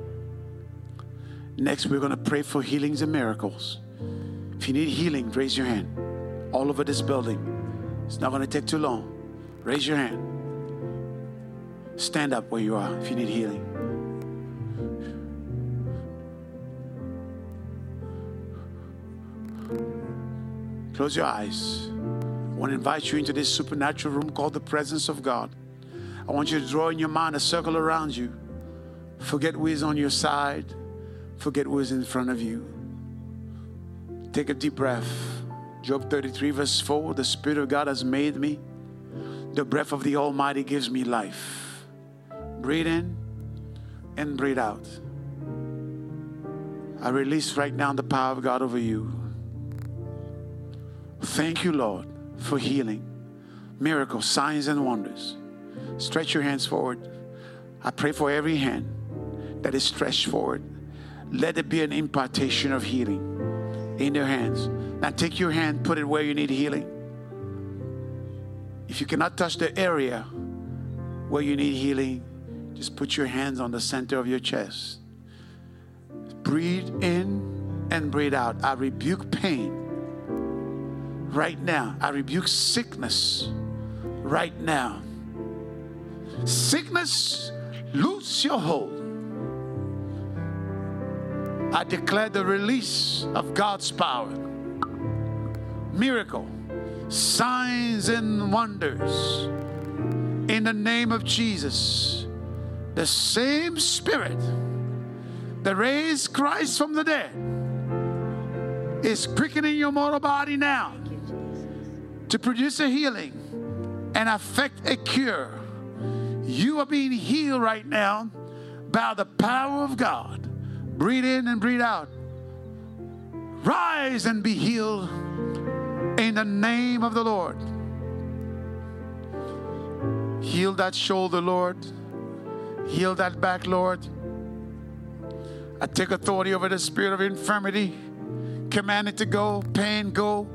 Next, we're going to pray for healings and miracles. If you need healing, raise your hand. All over this building. It's not going to take too long. Raise your hand. Stand up where you are if you need healing. Close your eyes. I want to invite you into this supernatural room called the presence of God. I want you to draw in your mind a circle around you. Forget who is on your side. Forget who is in front of you. Take a deep breath. Job thirty-three verse four, the Spirit of God has made me. The breath of the Almighty gives me life. Breathe in and breathe out. I release right now the power of God over you. Thank you, Lord, for healing, miracles, signs, and wonders. Stretch your hands forward. I pray for every hand that is stretched forward. Let it be an impartation of healing in their hands. Now take your hand, put it where you need healing. If you cannot touch the area where you need healing, just put your hands on the center of your chest. Breathe in and breathe out. I rebuke pain right now. I rebuke sickness right now. Sickness, loose your hold. I declare the release of God's power. Miracle, signs and wonders. In the name of Jesus. The same Spirit that raised Christ from the dead is quickening your mortal body now to produce a healing and affect a cure. You are being healed right now by the power of God. Breathe in and breathe out. Rise and be healed in the name of the Lord. Heal that shoulder, Lord. Heal that back, Lord. I take authority over the spirit of infirmity. Command it to go. Pain, go.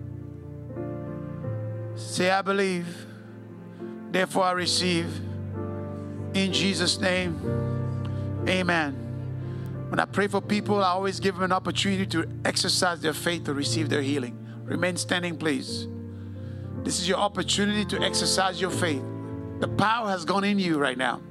Say, I believe. Therefore, I receive. In Jesus' name, amen. When I pray for people, I always give them an opportunity to exercise their faith to receive their healing. Remain standing, please. This is your opportunity to exercise your faith. The power has gone in you right now.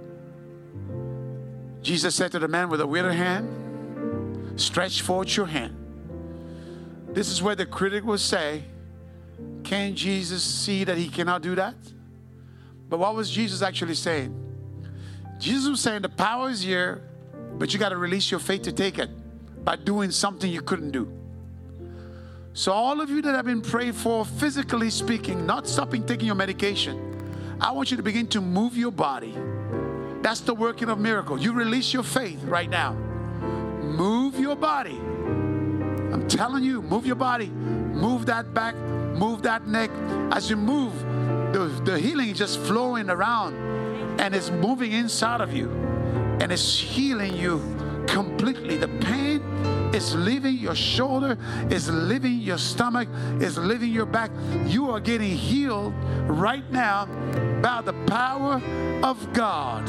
Jesus said to the man with a withered hand, stretch forth your hand. This is where the critic will say, can Jesus see that he cannot do that? But what was Jesus actually saying? Jesus was saying the power is here, but you got to release your faith to take it by doing something you couldn't do. So all of you that have been prayed for, physically speaking, not stopping taking your medication, I want you to begin to move your body. That's the working of miracle. You release your faith right now. Move your body. I'm telling you, move your body. Move that back, move that neck. As you move, the, the healing is just flowing around and it's moving inside of you and it's healing you completely. The pain is leaving your shoulder, is leaving your stomach, is leaving your back. You are getting healed right now by the power of God.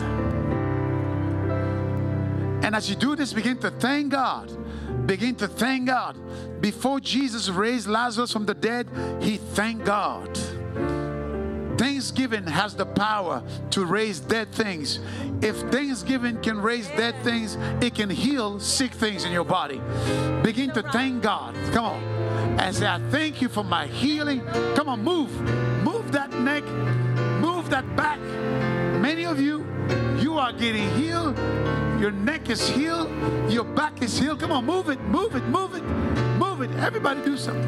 And as you do this, begin to thank God. Begin to thank God. Before Jesus raised Lazarus from the dead, he thanked God. Thanksgiving has the power to raise dead things. If Thanksgiving can raise dead things, it can heal sick things in your body. Begin to thank God. Come on. And say, I thank you for my healing. Come on, move. Move that neck. Move that back. Many of you, you are getting healed. Your neck is healed. Your back is healed. Come on, move it, move it, move it, move it. Everybody do something.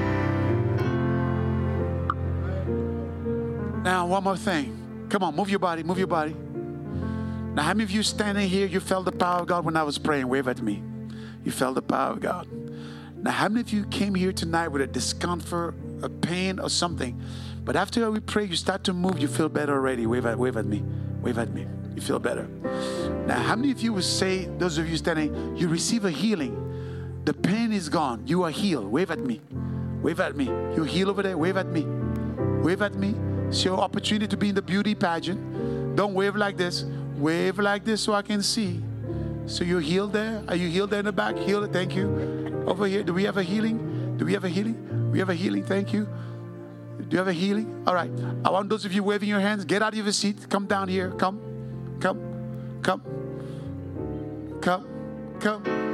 Now, one more thing. Come on, move your body, move your body. Now, how many of you standing here, you felt the power of God when I was praying? Wave at me. You felt the power of God. Now, how many of you came here tonight with a discomfort, a pain, or something? But after we pray, you start to move, you feel better already. Wave at, wave at me. Wave at me. You feel better. Now, how many of you would say, those of you standing, you receive a healing. The pain is gone. You are healed. Wave at me. Wave at me. You heal over there. Wave at me. Wave at me. It's your opportunity to be in the beauty pageant. Don't wave like this. Wave like this so I can see. So you're healed there? Are you healed there in the back? Healed. Thank you. Over here. Do we have a healing? Do we have a healing? We have a healing. Thank you. Do you have a healing? All right. I want those of you waving your hands. Get out of your seat. Come down here. Come. Come. Come. Come. Come.